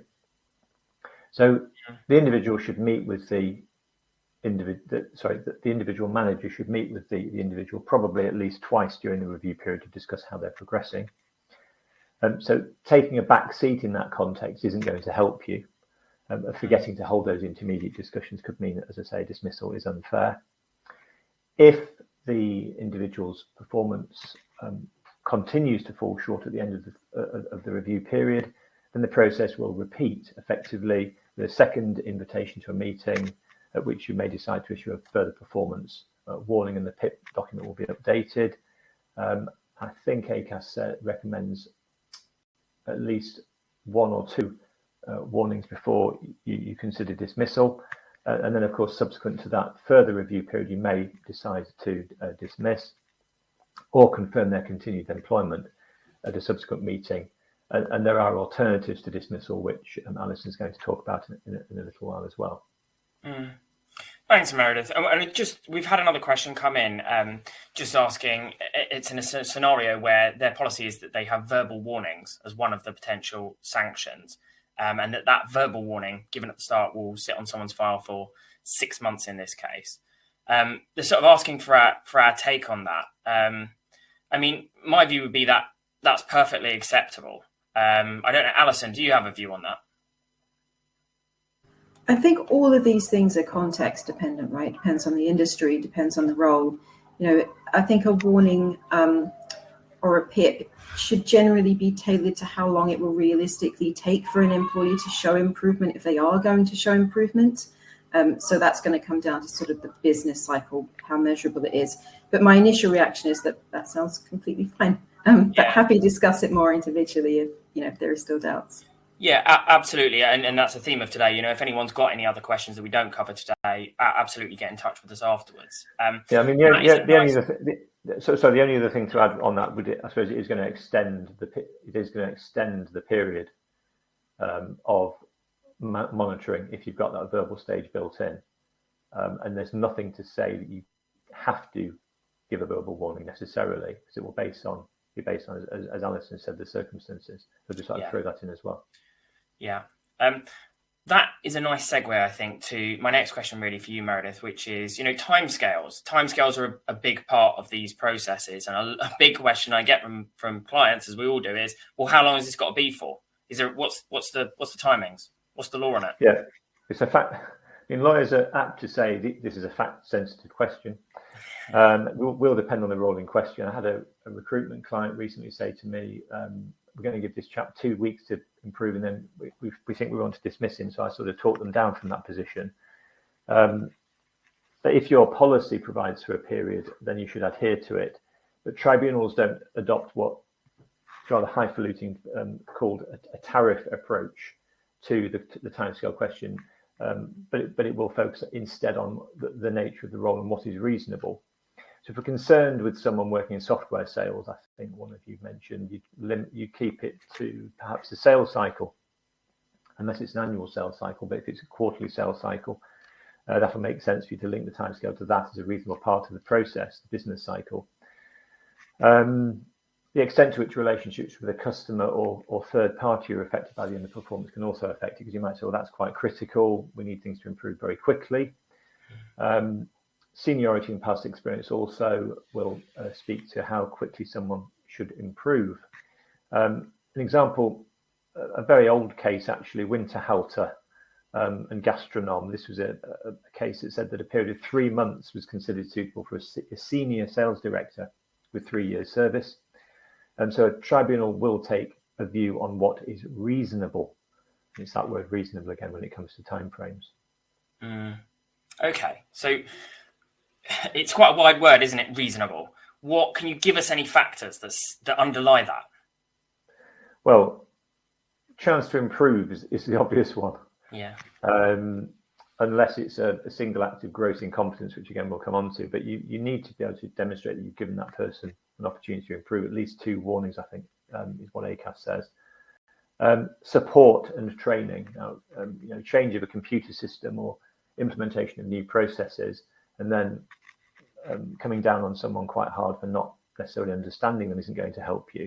So the individual should meet with the individual, sorry, the, the individual manager should meet with the, the individual probably at least twice during the review period to discuss how they're progressing. Um, so taking a back seat in that context isn't going to help you. Um, forgetting to hold those intermediate discussions could mean that, as I say, dismissal is unfair. If the individual's performance um, continues to fall short at the end of the, uh, of the review period, then the process will repeat effectively with a second invitation to a meeting at which you may decide to issue a further performance uh, warning, and the P I P document will be updated. Um, I think A C A S uh, recommends at least one or two uh, warnings before you, you consider dismissal. Uh, and then, of course, subsequent to that further review period, you may decide to uh, dismiss or confirm their continued employment at a subsequent meeting. And, and there are alternatives to dismissal, which um, Alison is going to talk about in, in, a, in a little while as well. Mm. Thanks, Meredith. And it just we've had another question come in, um, just asking. It's in a scenario where their policy is that they have verbal warnings as one of the potential sanctions, um, and that that verbal warning given at the start will sit on someone's file for six months in this case. Um, they're sort of asking for our for our take on that. Um, I mean, my view would be that that's perfectly acceptable. Um, I don't know, Alison, do you have a view on that? I think all of these things are context dependent, right? Depends on the industry, depends on the role. You know, I think a warning um, or a P I P should generally be tailored to how long it will realistically take for an employee to show improvement if they are going to show improvement. Um, so that's going to come down to sort of the business cycle, how measurable it is. But my initial reaction is that that sounds completely fine. Um, but yeah. happy to discuss it more individually if, you know, if there are still doubts. Yeah, a- absolutely. And, and that's the theme of today. You know, if anyone's got any other questions that we don't cover today, absolutely get in touch with us afterwards. Um, yeah, I mean, yeah, yeah, the nice. only other th- the, so, so the only other thing to add on that would, I suppose, it is going to extend the it is going to extend the period um, of ma- monitoring if you've got that verbal stage built in, um, and there's nothing to say that you have to give a verbal warning necessarily, because it will based on be based on, as, as Alison said, the circumstances. So just like yeah. to throw that in as well. Yeah. Um, that is a nice segue, I think, to my next question really for you, Meredith, which is, you know, timescales. Timescales are a, a big part of these processes. And a, a big question I get from, from clients, as we all do, is, well, how long has this got to be for? Is there, what's, what's the, what's the timings? What's the law on it? Yeah, it's a fact. I mean, lawyers are apt to say this is a fact sensitive question. Um, will, will depend on the role in question. I had a, a recruitment client recently say to me, um, we're going to give this chap two weeks to improve, and then we, we, we think we want to dismiss him. So I sort of talked them down from that position. Um, but if your policy provides for a period, then you should adhere to it. But tribunals don't adopt what is rather highfalutin um, called a, a tariff approach to the, to the timescale question. Um, but, it, but it will focus instead on the, the nature of the role and what is reasonable. So if we're concerned with someone working in software sales, I think one of you mentioned, you limit, you keep it to perhaps the sales cycle, unless it's an annual sales cycle. But if it's a quarterly sales cycle, uh, that will make sense for you to link the timescale to that as a reasonable part of the process, the business cycle. Um, the extent to which relationships with a customer or, or third party are affected by the underperformance can also affect it, because you might say, well, that's quite critical. We need things to improve very quickly. Um, Seniority and past experience also will uh, speak to how quickly someone should improve. Um, an example, a very old case actually, Winterhalter um, and Gastronome. This was a, a case that said that a period of three months was considered suitable for a, a senior sales director with three years service. And so a tribunal will take a view on what is reasonable. It's that word reasonable again when it comes to timeframes. Mm. Okay, so it's quite a wide word, isn't it? Reasonable. What can you give us any factors that's, that underlie that? Well, chance to improve is, is the obvious one. Yeah. Um, unless it's a, a single act of gross incompetence, which again we'll come on to. But you, you need to be able to demonstrate that you've given that person an opportunity to improve. At least two warnings, I think, um, is what A C A S says. Um, support and training. Now, um, you know, change of a computer system or implementation of new processes, and then um, coming down on someone quite hard for not necessarily understanding them isn't going to help you.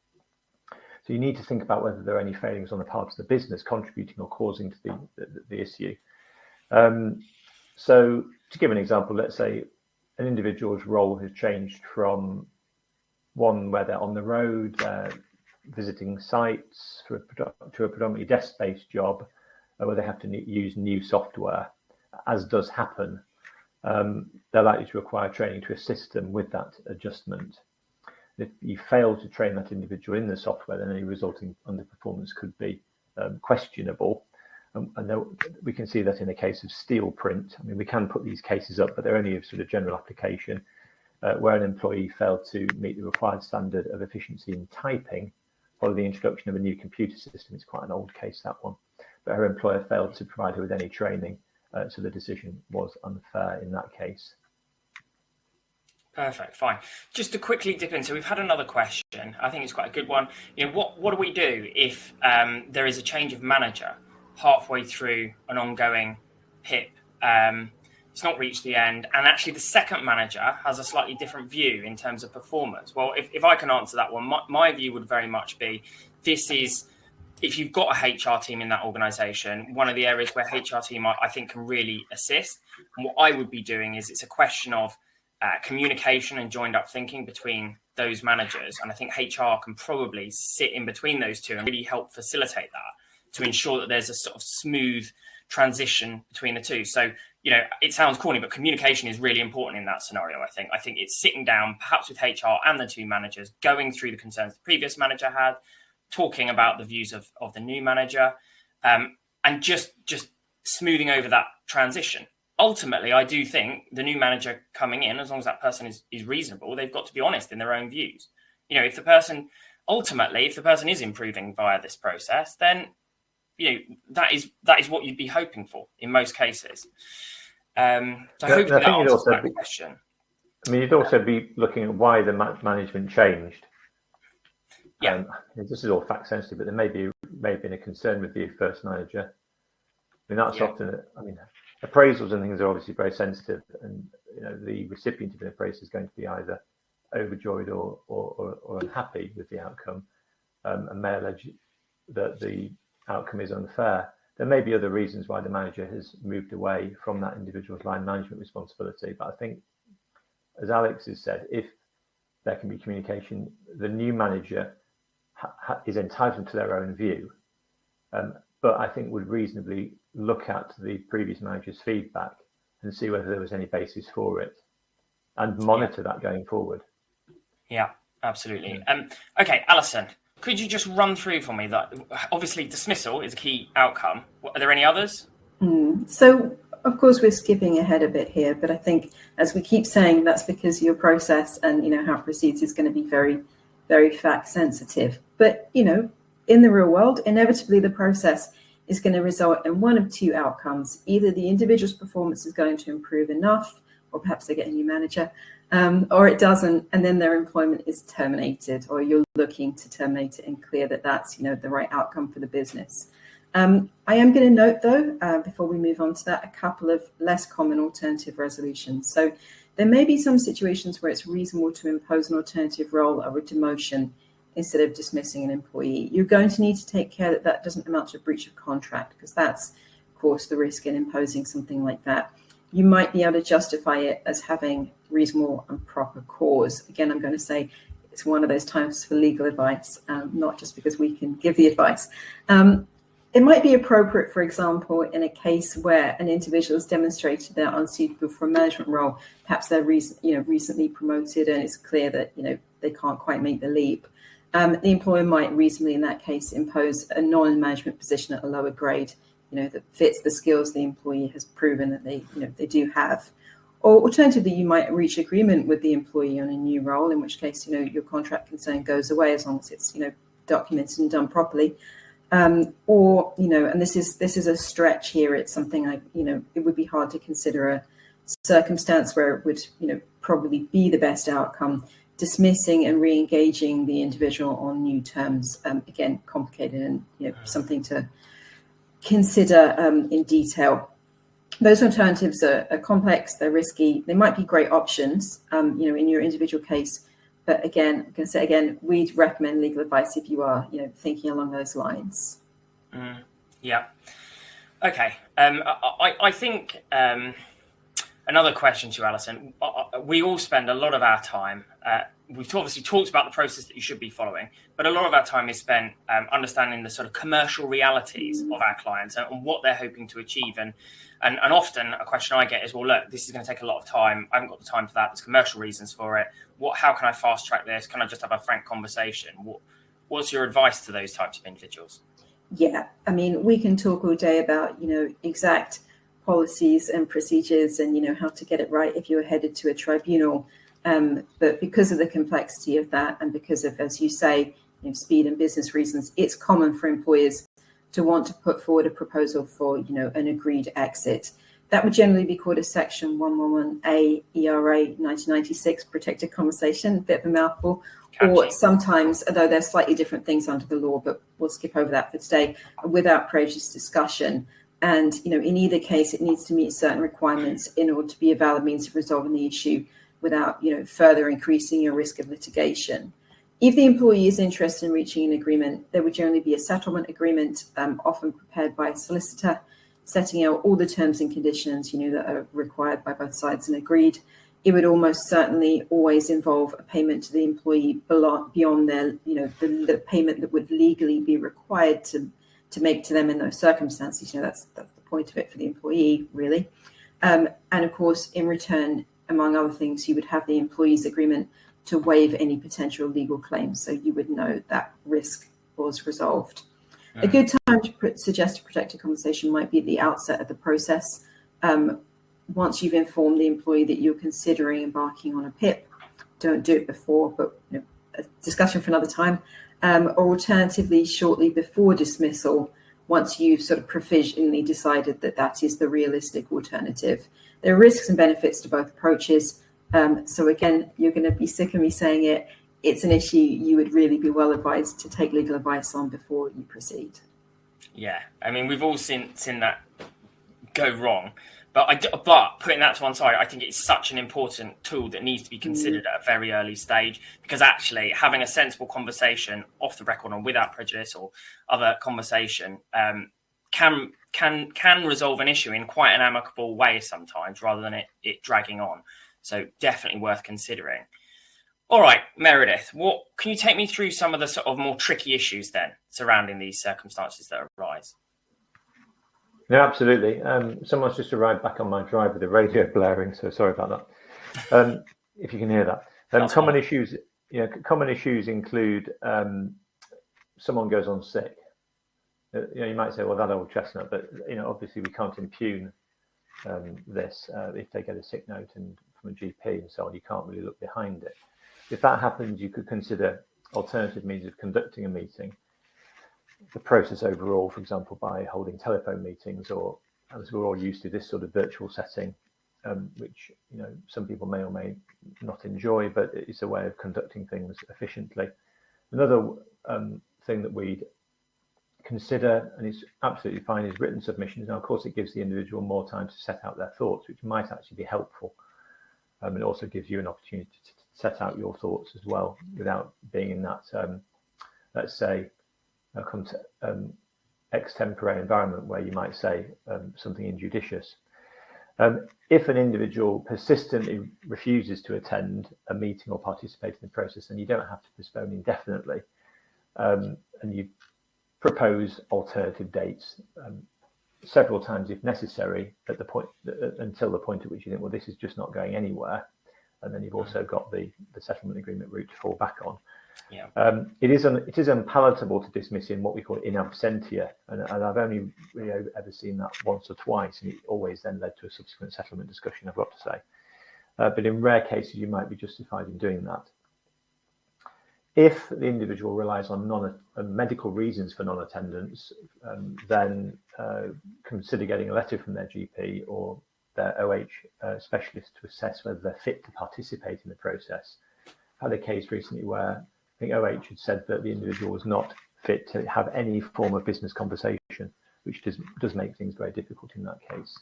So you need to think about whether there are any failings on the part of the business contributing or causing to the, the, the issue. Um, so to give an example, let's say an individual's role has changed from one where they're on the road, uh, visiting sites for a, to a predominantly desk-based job uh, where they have to use new software, as does happen. Um, they're likely to require training to assist them with that adjustment. If you fail to train that individual in the software, then any resulting underperformance could be um, questionable. Um, and there, we can see that in the case of Steel Print. I mean, we can put these cases up, but they're only of sort of general application, uh, where an employee failed to meet the required standard of efficiency in typing following the introduction of a new computer system. It's quite an old case, that one. But her employer failed to provide her with any training, uh, so the decision was unfair in that case. Perfect, fine. Just to quickly dip in, so we've had another question. I think it's quite a good one. You know, what what do we do if um, there is a change of manager halfway through an ongoing P I P? Um, it's not reached the end, and actually the second manager has a slightly different view in terms of performance. Well, if, if I can answer that one, my, my view would very much be this is, if you've got a H R team in that organisation, one of the areas where H R team, I, I think, can really assist. And what I would be doing is it's a question of Uh, communication and joined up thinking between those managers. And I think H R can probably sit in between those two and really help facilitate that to ensure that there's a sort of smooth transition between the two. So, you know, it sounds corny, but communication is really important in that scenario. I think, I think it's sitting down, perhaps with H R and the two managers, going through the concerns the previous manager had, talking about the views of, of the new manager, um, and just, just smoothing over that transition. Ultimately, I do think the new manager coming in, as long as that person is, is reasonable, they've got to be honest in their own views. You know, if the person, ultimately, if the person is improving via this process, then, you know, that is that is what you'd be hoping for in most cases. Um, so I hope that answers that be, question. I mean, you'd also be looking at why the ma- management changed. Yeah. Um, this is all fact sensitive, but there may be may have been a concern with the first manager. I mean, that's yeah. often, I mean, appraisals and things are obviously very sensitive, and you know, the recipient of an appraisal is going to be either overjoyed or or, or, or unhappy with the outcome, um, and may allege that the outcome is unfair. There may be other reasons why the manager has moved away from that individual's line management responsibility, but I think, as Alex has said, if there can be communication, the new manager ha- ha- is entitled to their own view, um, but I think would reasonably look at the previous manager's feedback and see whether there was any basis for it, and monitor yeah. that going forward. Yeah, absolutely. Um, okay, Alison, could you just run through for me that obviously dismissal is a key outcome. Are there any others? Mm. So, of course, we're skipping ahead a bit here, but I think, as we keep saying, that's because your process and, you know, how it proceeds is going to be very, very fact sensitive. But, you know, in the real world, inevitably the process is going to result in one of two outcomes. Either the individual's performance is going to improve enough, or perhaps they get a new manager, um, or it doesn't, and then their employment is terminated, or you're looking to terminate it and clear that that's, you know, the right outcome for the business. Um, I am going to note, though, uh, before we move on to that, a couple of less common alternative resolutions. So there may be some situations where it's reasonable to impose an alternative role or a demotion instead of dismissing an employee. You're going to need to take care that that doesn't amount to a breach of contract, because that's, of course, the risk in imposing something like that. You might be able to justify it as having reasonable and proper cause. Again, I'm going to say it's one of those times for legal advice, um, not just because we can give the advice. Um, it might be appropriate, for example, in a case where an individual has demonstrated they're unsuitable for a management role. Perhaps they're recent, you know, recently promoted, and it's clear that, you know, they can't quite make the leap. Um, the employer might reasonably, in that case, impose a non-management position at a lower grade, you know, that fits the skills the employee has proven that they, you know, they do have. Or alternatively, you might reach agreement with the employee on a new role, in which case, you know, your contract concern goes away as long as it's, you know, documented and done properly. Um, or, you know, and this is this is a stretch here. It's something like, you know, it would be hard to consider a circumstance where it would, you know, probably be the best outcome. Dismissing and re-engaging the individual on new terms, um, again, complicated and, you know, something to consider um, in detail. Those alternatives are, are complex, they're risky, they might be great options, um, you know, in your individual case. But again, I'm going to say again, we'd recommend legal advice if you are, you know, thinking along those lines. Mm, yeah. Okay. Um, I, I think um, another question to you, Alison. We all spend a lot of our time. Uh, we've obviously talked about the process that you should be following, but a lot of our time is spent um, understanding the sort of commercial realities of our clients and, and what they're hoping to achieve. And, and and often a question I get is, well, look, this is going to take a lot of time. I haven't got the time for that. There's commercial reasons for it. What? How can I fast track this? Can I just have a frank conversation? What, what's your advice to those types of individuals? Yeah, I mean, we can talk all day about, you know, exact policies and procedures and, you know, how to get it right if you're headed to a tribunal. Um, but because of the complexity of that, and because of, as you say, you know, speed and business reasons, it's common for employers to want to put forward a proposal for, you know, an agreed exit. That would generally be called a Section one eleven A E R A nineteen ninety-six protected conversation, a bit of a mouthful. Catchy. Or sometimes, although there's slightly different things under the law, but we'll skip over that for today, without prejudice discussion. And, you know, in either case, it needs to meet certain requirements in order to be a valid means of resolving the issue without, you know, further increasing your risk of litigation. If the employee is interested in reaching an agreement, there would generally be a settlement agreement, um, often prepared by a solicitor, setting out all the terms and conditions, you know, that are required by both sides and agreed. It would almost certainly always involve a payment to the employee beyond their, you know, the, the payment that would legally be required to, to make to them in those circumstances. You know, that's, that's the point point of it for the employee, really. Um, and of course, in return, among other things, you would have the employee's agreement to waive any potential legal claims. So you would know that risk was resolved. Mm. A good time to put, suggest a protected conversation might be at the outset of the process. Um, once you've informed the employee that you're considering embarking on a P I P, don't do it before, but you know, a discussion for another time. Um, or alternatively, shortly before dismissal, once you've sort of provisionally decided that that is the realistic alternative. There are risks and benefits to both approaches. Um, so again, you're going to be sick of me saying it. It's an issue you would really be well advised to take legal advice on before you proceed. Yeah, I mean, we've all seen seen that go wrong. But I, but putting that to one side, I think it's such an important tool that needs to be considered mm. at a very early stage, because actually having a sensible conversation off the record or without prejudice or other conversation um, can can can resolve an issue in quite an amicable way sometimes, rather than it, it dragging on. So definitely worth considering. All right, Meredith, what can you take me through some of the sort of more tricky issues then surrounding these circumstances that arise? Yeah, absolutely. Um, someone's just arrived back on my drive with the radio blaring, so sorry about that. Um, if you can hear that. Um, common fine. issues, you know, common issues include um, someone goes on sick. Uh, you know, you might say, well, that old chestnut, but you know, obviously we can't impugn um, this uh, if they get a sick note and from a G P and so on. You can't really look behind it. If that happens, you could consider alternative means of conducting a meeting. The process overall, for example, by holding telephone meetings, or as we're all used to, this sort of virtual setting, um, which you know some people may or may not enjoy, but it's a way of conducting things efficiently. Another um, thing that we'd consider, and it's absolutely fine, is written submissions. Now, of course, it gives the individual more time to set out their thoughts, which might actually be helpful. Um, it also gives you an opportunity to set out your thoughts as well, without being in that, um, let's say, a um, extempore environment where you might say um, something injudicious. Um, if an individual persistently refuses to attend a meeting or participate in the process, then you don't have to postpone indefinitely, um, and you propose alternative dates um, several times if necessary, at the point uh, until the point at which you think, well, this is just not going anywhere, and then you've also got the the settlement agreement route to fall back on. Yeah. Um, it is un, it is unpalatable to dismiss in what we call in absentia, and, and I've only really ever seen that once or twice, and it always then led to a subsequent settlement discussion, I've got to say. Uh, but in rare cases, you might be justified in doing that. If the individual relies on non uh, medical reasons for non-attendance, um, then uh, consider getting a letter from their G P or their O H uh, specialist to assess whether they're fit to participate in the process. I had a case recently where I think O H had said that the individual was not fit to have any form of business conversation, which does does make things very difficult in that case.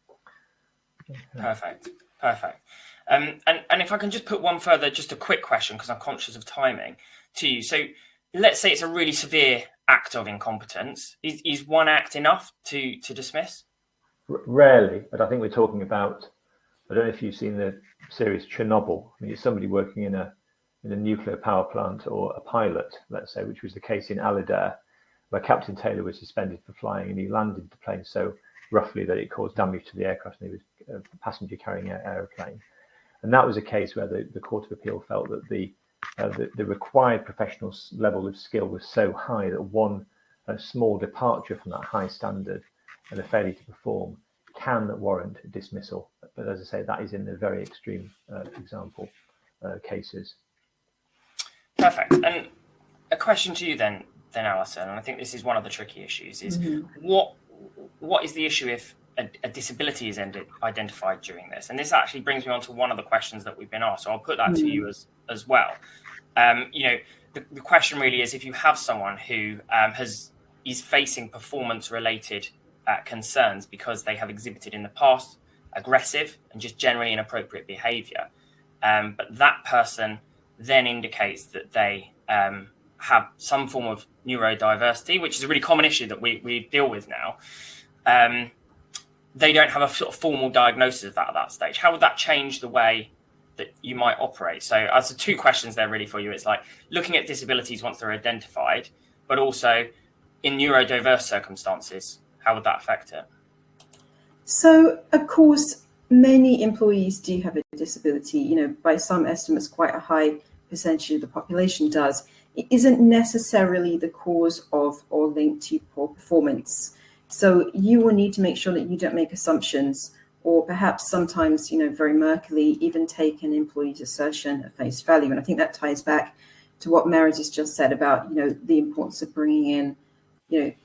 Perfect, perfect. Um, and, and if I can just put one further, just a quick question, because I'm conscious of timing, to you. So let's say it's a really severe act of incompetence. Is, is one act enough to, to dismiss? R- rarely, but I think we're talking about, I don't know if you've seen the series Chernobyl. I mean, it's somebody working in a in a nuclear power plant, or a pilot, let's say, which was the case in Alidair, where Captain Taylor was suspended for flying and he landed the plane so roughly that it caused damage to the aircraft, and he was a passenger carrying an aeroplane. And that was a case where the, the Court of Appeal felt that the, uh, the, the required professional level of skill was so high that one uh, small departure from that high standard and a failure to perform can warrant dismissal. But as I say, that is in the very extreme uh, example uh, cases. Perfect. And a question to you then, then Alison, and I think this is one of the tricky issues, is mm-hmm. what what is the issue if a, a disability is ended, identified during this? And this actually brings me on to one of the questions that we've been asked, so I'll put that mm-hmm. to you as, as well. Um, you know, the, the question really is, if you have someone who um, has is facing performance-related uh, concerns because they have exhibited in the past aggressive and just generally inappropriate behaviour, um, but that person then indicates that they um, have some form of neurodiversity, which is a really common issue that we, we deal with now. Um, they don't have a sort of formal diagnosis of that at that stage. How would that change the way that you might operate? So as the two questions there really for you, it's like looking at disabilities once they're identified, but also in neurodiverse circumstances, how would that affect it? So, of course, many employees do have a disability. You know, by some estimates, quite a high percentage of the population does. It isn't necessarily the cause of or linked to poor performance. So you will need to make sure that you don't make assumptions, or perhaps sometimes, you know, very murkily, even take an employee's assertion at face value. And I think that ties back to what Meredith just said about, you know, the importance of bringing in, you know,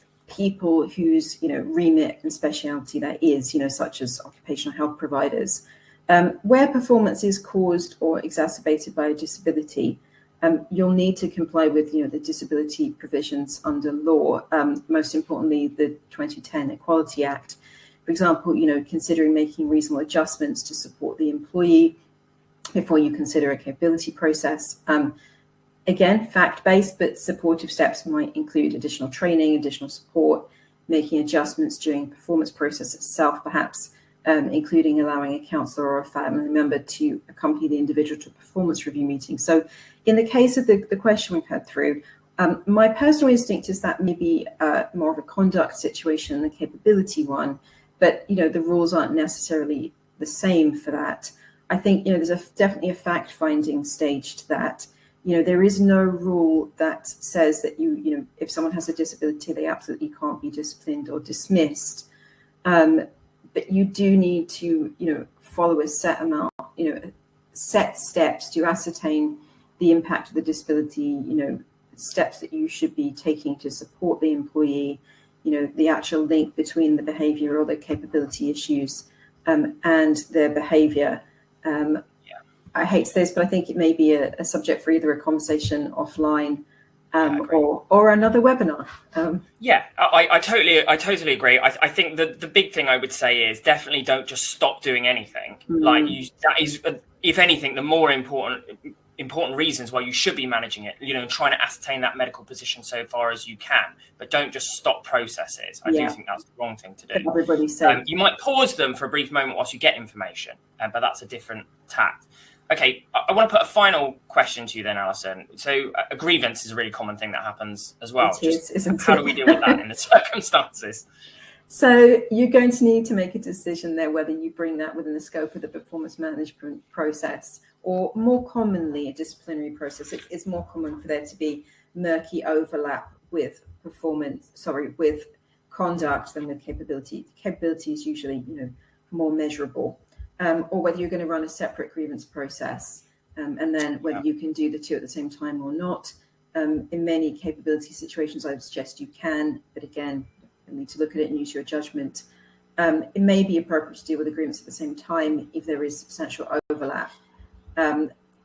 people whose, you know, remit and speciality that is, you know, such as occupational health providers. Um, where performance is caused or exacerbated by a disability, um, you'll need to comply with, you know, the disability provisions under law. Um, most importantly, the twenty ten Equality Act. For example, you know, considering making reasonable adjustments to support the employee before you consider a capability process. Um, again, fact-based, but supportive steps might include additional training, additional support, making adjustments during the performance process itself, perhaps. Um, including allowing a counsellor or a family member to accompany the individual to a performance review meeting. So in the case of the, the question we've had through, um, my personal instinct is that maybe uh, more of a conduct situation than a capability one, but, you know, the rules aren't necessarily the same for that. I think, you know, there's a, definitely a fact-finding stage to that. You know, there is no rule that says that you, you know, if someone has a disability, they absolutely can't be disciplined or dismissed. Um, But you do need to, you know, follow a set amount, you know, set steps to ascertain the impact of the disability, you know, steps that you should be taking to support the employee, you know, the actual link between the behaviour or the capability issues um, and their behaviour. Um, yeah. I hate to say this, but I think it may be a, a subject for either a conversation offline Um, yeah, or or another webinar. Um, yeah, I, I totally I totally agree. I, I think the, the big thing I would say is definitely don't just stop doing anything. Mm. Like you, that is, if anything, the more important important reasons why you should be managing it. You know, trying to ascertain that medical position so far as you can, but don't just stop processes. I yeah. do think that's the wrong thing to do. Everybody said um, you might pause them for a brief moment whilst you get information, uh, but that's a different tact. Okay, I want to put a final question to you then, Alison. So a grievance is a really common thing that happens as well. It is, Just isn't how it? do we deal with that in the circumstances? So you're going to need to make a decision there whether you bring that within the scope of the performance management process, or more commonly a disciplinary process. It, it's more common for there to be murky overlap with performance, sorry, with conduct than with capability. Capability is usually, you know, more measurable. Um, or whether you're going to run a separate grievance process, um, and then whether yeah. you can do the two at the same time or not. Um, in many capability situations, I would suggest you can, but again, you need to look at it and use your judgment. Um, it may be appropriate to deal with the grievance at the same time if there is substantial overlap. Um,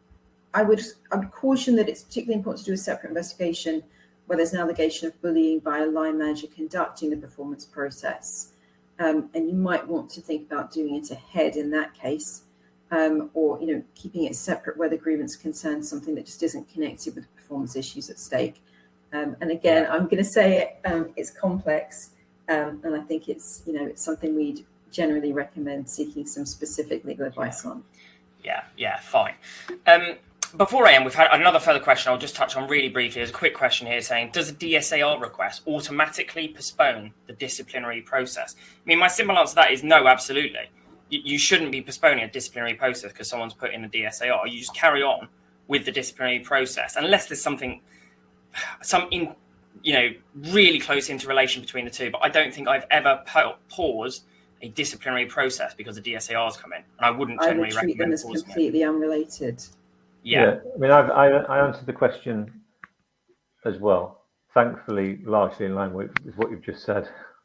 I would I would caution that it's particularly important to do a separate investigation where there's an allegation of bullying by a line manager conducting the performance process. Um, and you might want to think about doing it ahead in that case, um, or, you know, keeping it separate where the grievance concerns something that just isn't connected with performance issues at stake. Um, and again, I'm going to say it, um, it's complex, um, and I think it's, you know, it's something we'd generally recommend seeking some specific legal advice on. Yeah, yeah, fine. Um, Before I end, we've had another further question I'll just touch on really briefly. There's a quick question here saying, does a D S A R request automatically postpone the disciplinary process? I mean, my simple answer to that is no, absolutely. You, you shouldn't be postponing a disciplinary process because someone's put in a D S A R. You just carry on with the disciplinary process, unless there's something, some in, you know, really close interrelation between the two. But I don't think I've ever pa- paused a disciplinary process because the D S A Rs come in, and I wouldn't generally I would treat recommend them as completely it. unrelated. Yeah. yeah, I mean, I've, I, I answered the question as well. Thankfully, largely in line with, with what you've just said.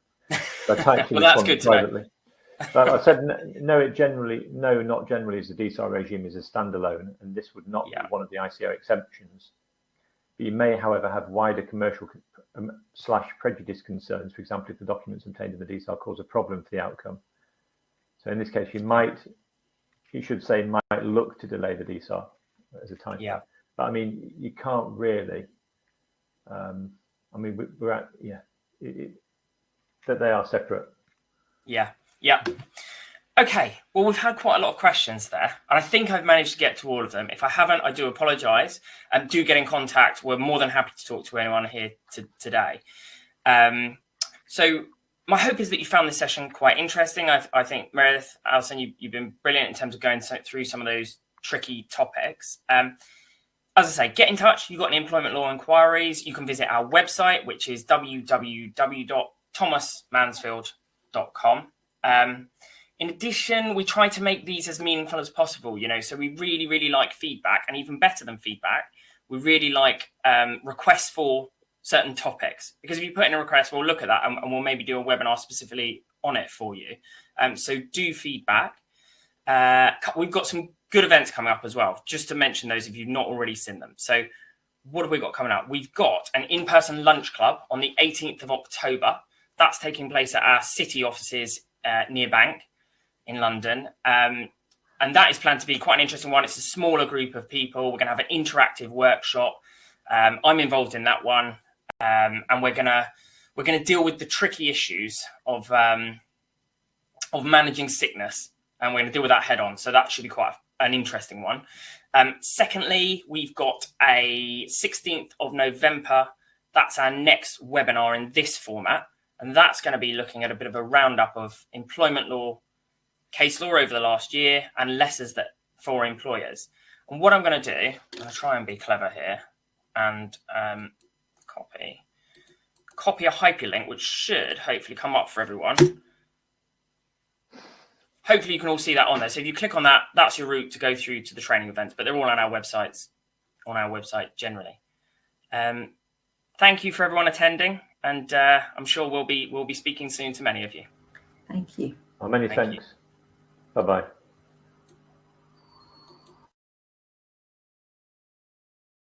I typed well, that's good privately. But I said no. It generally, no, not generally, as the D S A R regime is a standalone, and this would not yeah. be one of the I C O exceptions. But you may, however, have wider commercial um, slash prejudice concerns. For example, if the documents obtained in the D S A R cause a problem for the outcome. So in this case, you might, you should say, might look to delay the D S A R as a time. Yeah. But I mean, you can't really. Um, I mean, we, we're at yeah, it, it, that they are separate. Yeah. Yeah. Okay. Well, we've had quite a lot of questions there, and I think I've managed to get to all of them. If I haven't, I do apologise, and do get in contact. We're more than happy to talk to anyone here to, today. Um, so my hope is that you found this session quite interesting. I, I think, Meredith, Alison, you, you've been brilliant in terms of going so, through some of those tricky topics. Um, as I say, get in touch. You've got any employment law inquiries, you can visit our website, which is w w w dot thomas mansfield dot com. Um, in addition, we try to make these as meaningful as possible, you know, so we really, really like feedback, and even better than feedback, we really like um, requests for certain topics, because if you put in a request, we'll look at that and, and we'll maybe do a webinar specifically on it for you. Um, so do feedback. Uh, we've got some good events coming up as well, just to mention those if you've not already seen them. So what have we got coming up? We've got an in-person lunch club on the eighteenth of October. That's taking place at our city offices uh, near Bank in London. Um, and that is planned to be quite an interesting one. It's a smaller group of people. We're going to have an interactive workshop. Um, I'm involved in that one. Um, and we're going to we're going to deal with the tricky issues of, um, of managing sickness. And we're going to deal with that head on. So that should be quite an interesting one. Um, secondly, we've got a sixteenth of November. That's our next webinar in this format. And that's going to be looking at a bit of a roundup of employment law, case law over the last year, and lessons that for employers. And what I'm going to do, I'm going to try and be clever here and um, copy, copy a hyperlink, which should hopefully come up for everyone. Hopefully you can all see that on there. So if you click on that, that's your route to go through to the training events, but they're all on our websites, on our website generally. Um, thank you for everyone attending, and uh, I'm sure we'll be we'll be speaking soon to many of you. Thank you. Well, many Thank thanks. Bye bye.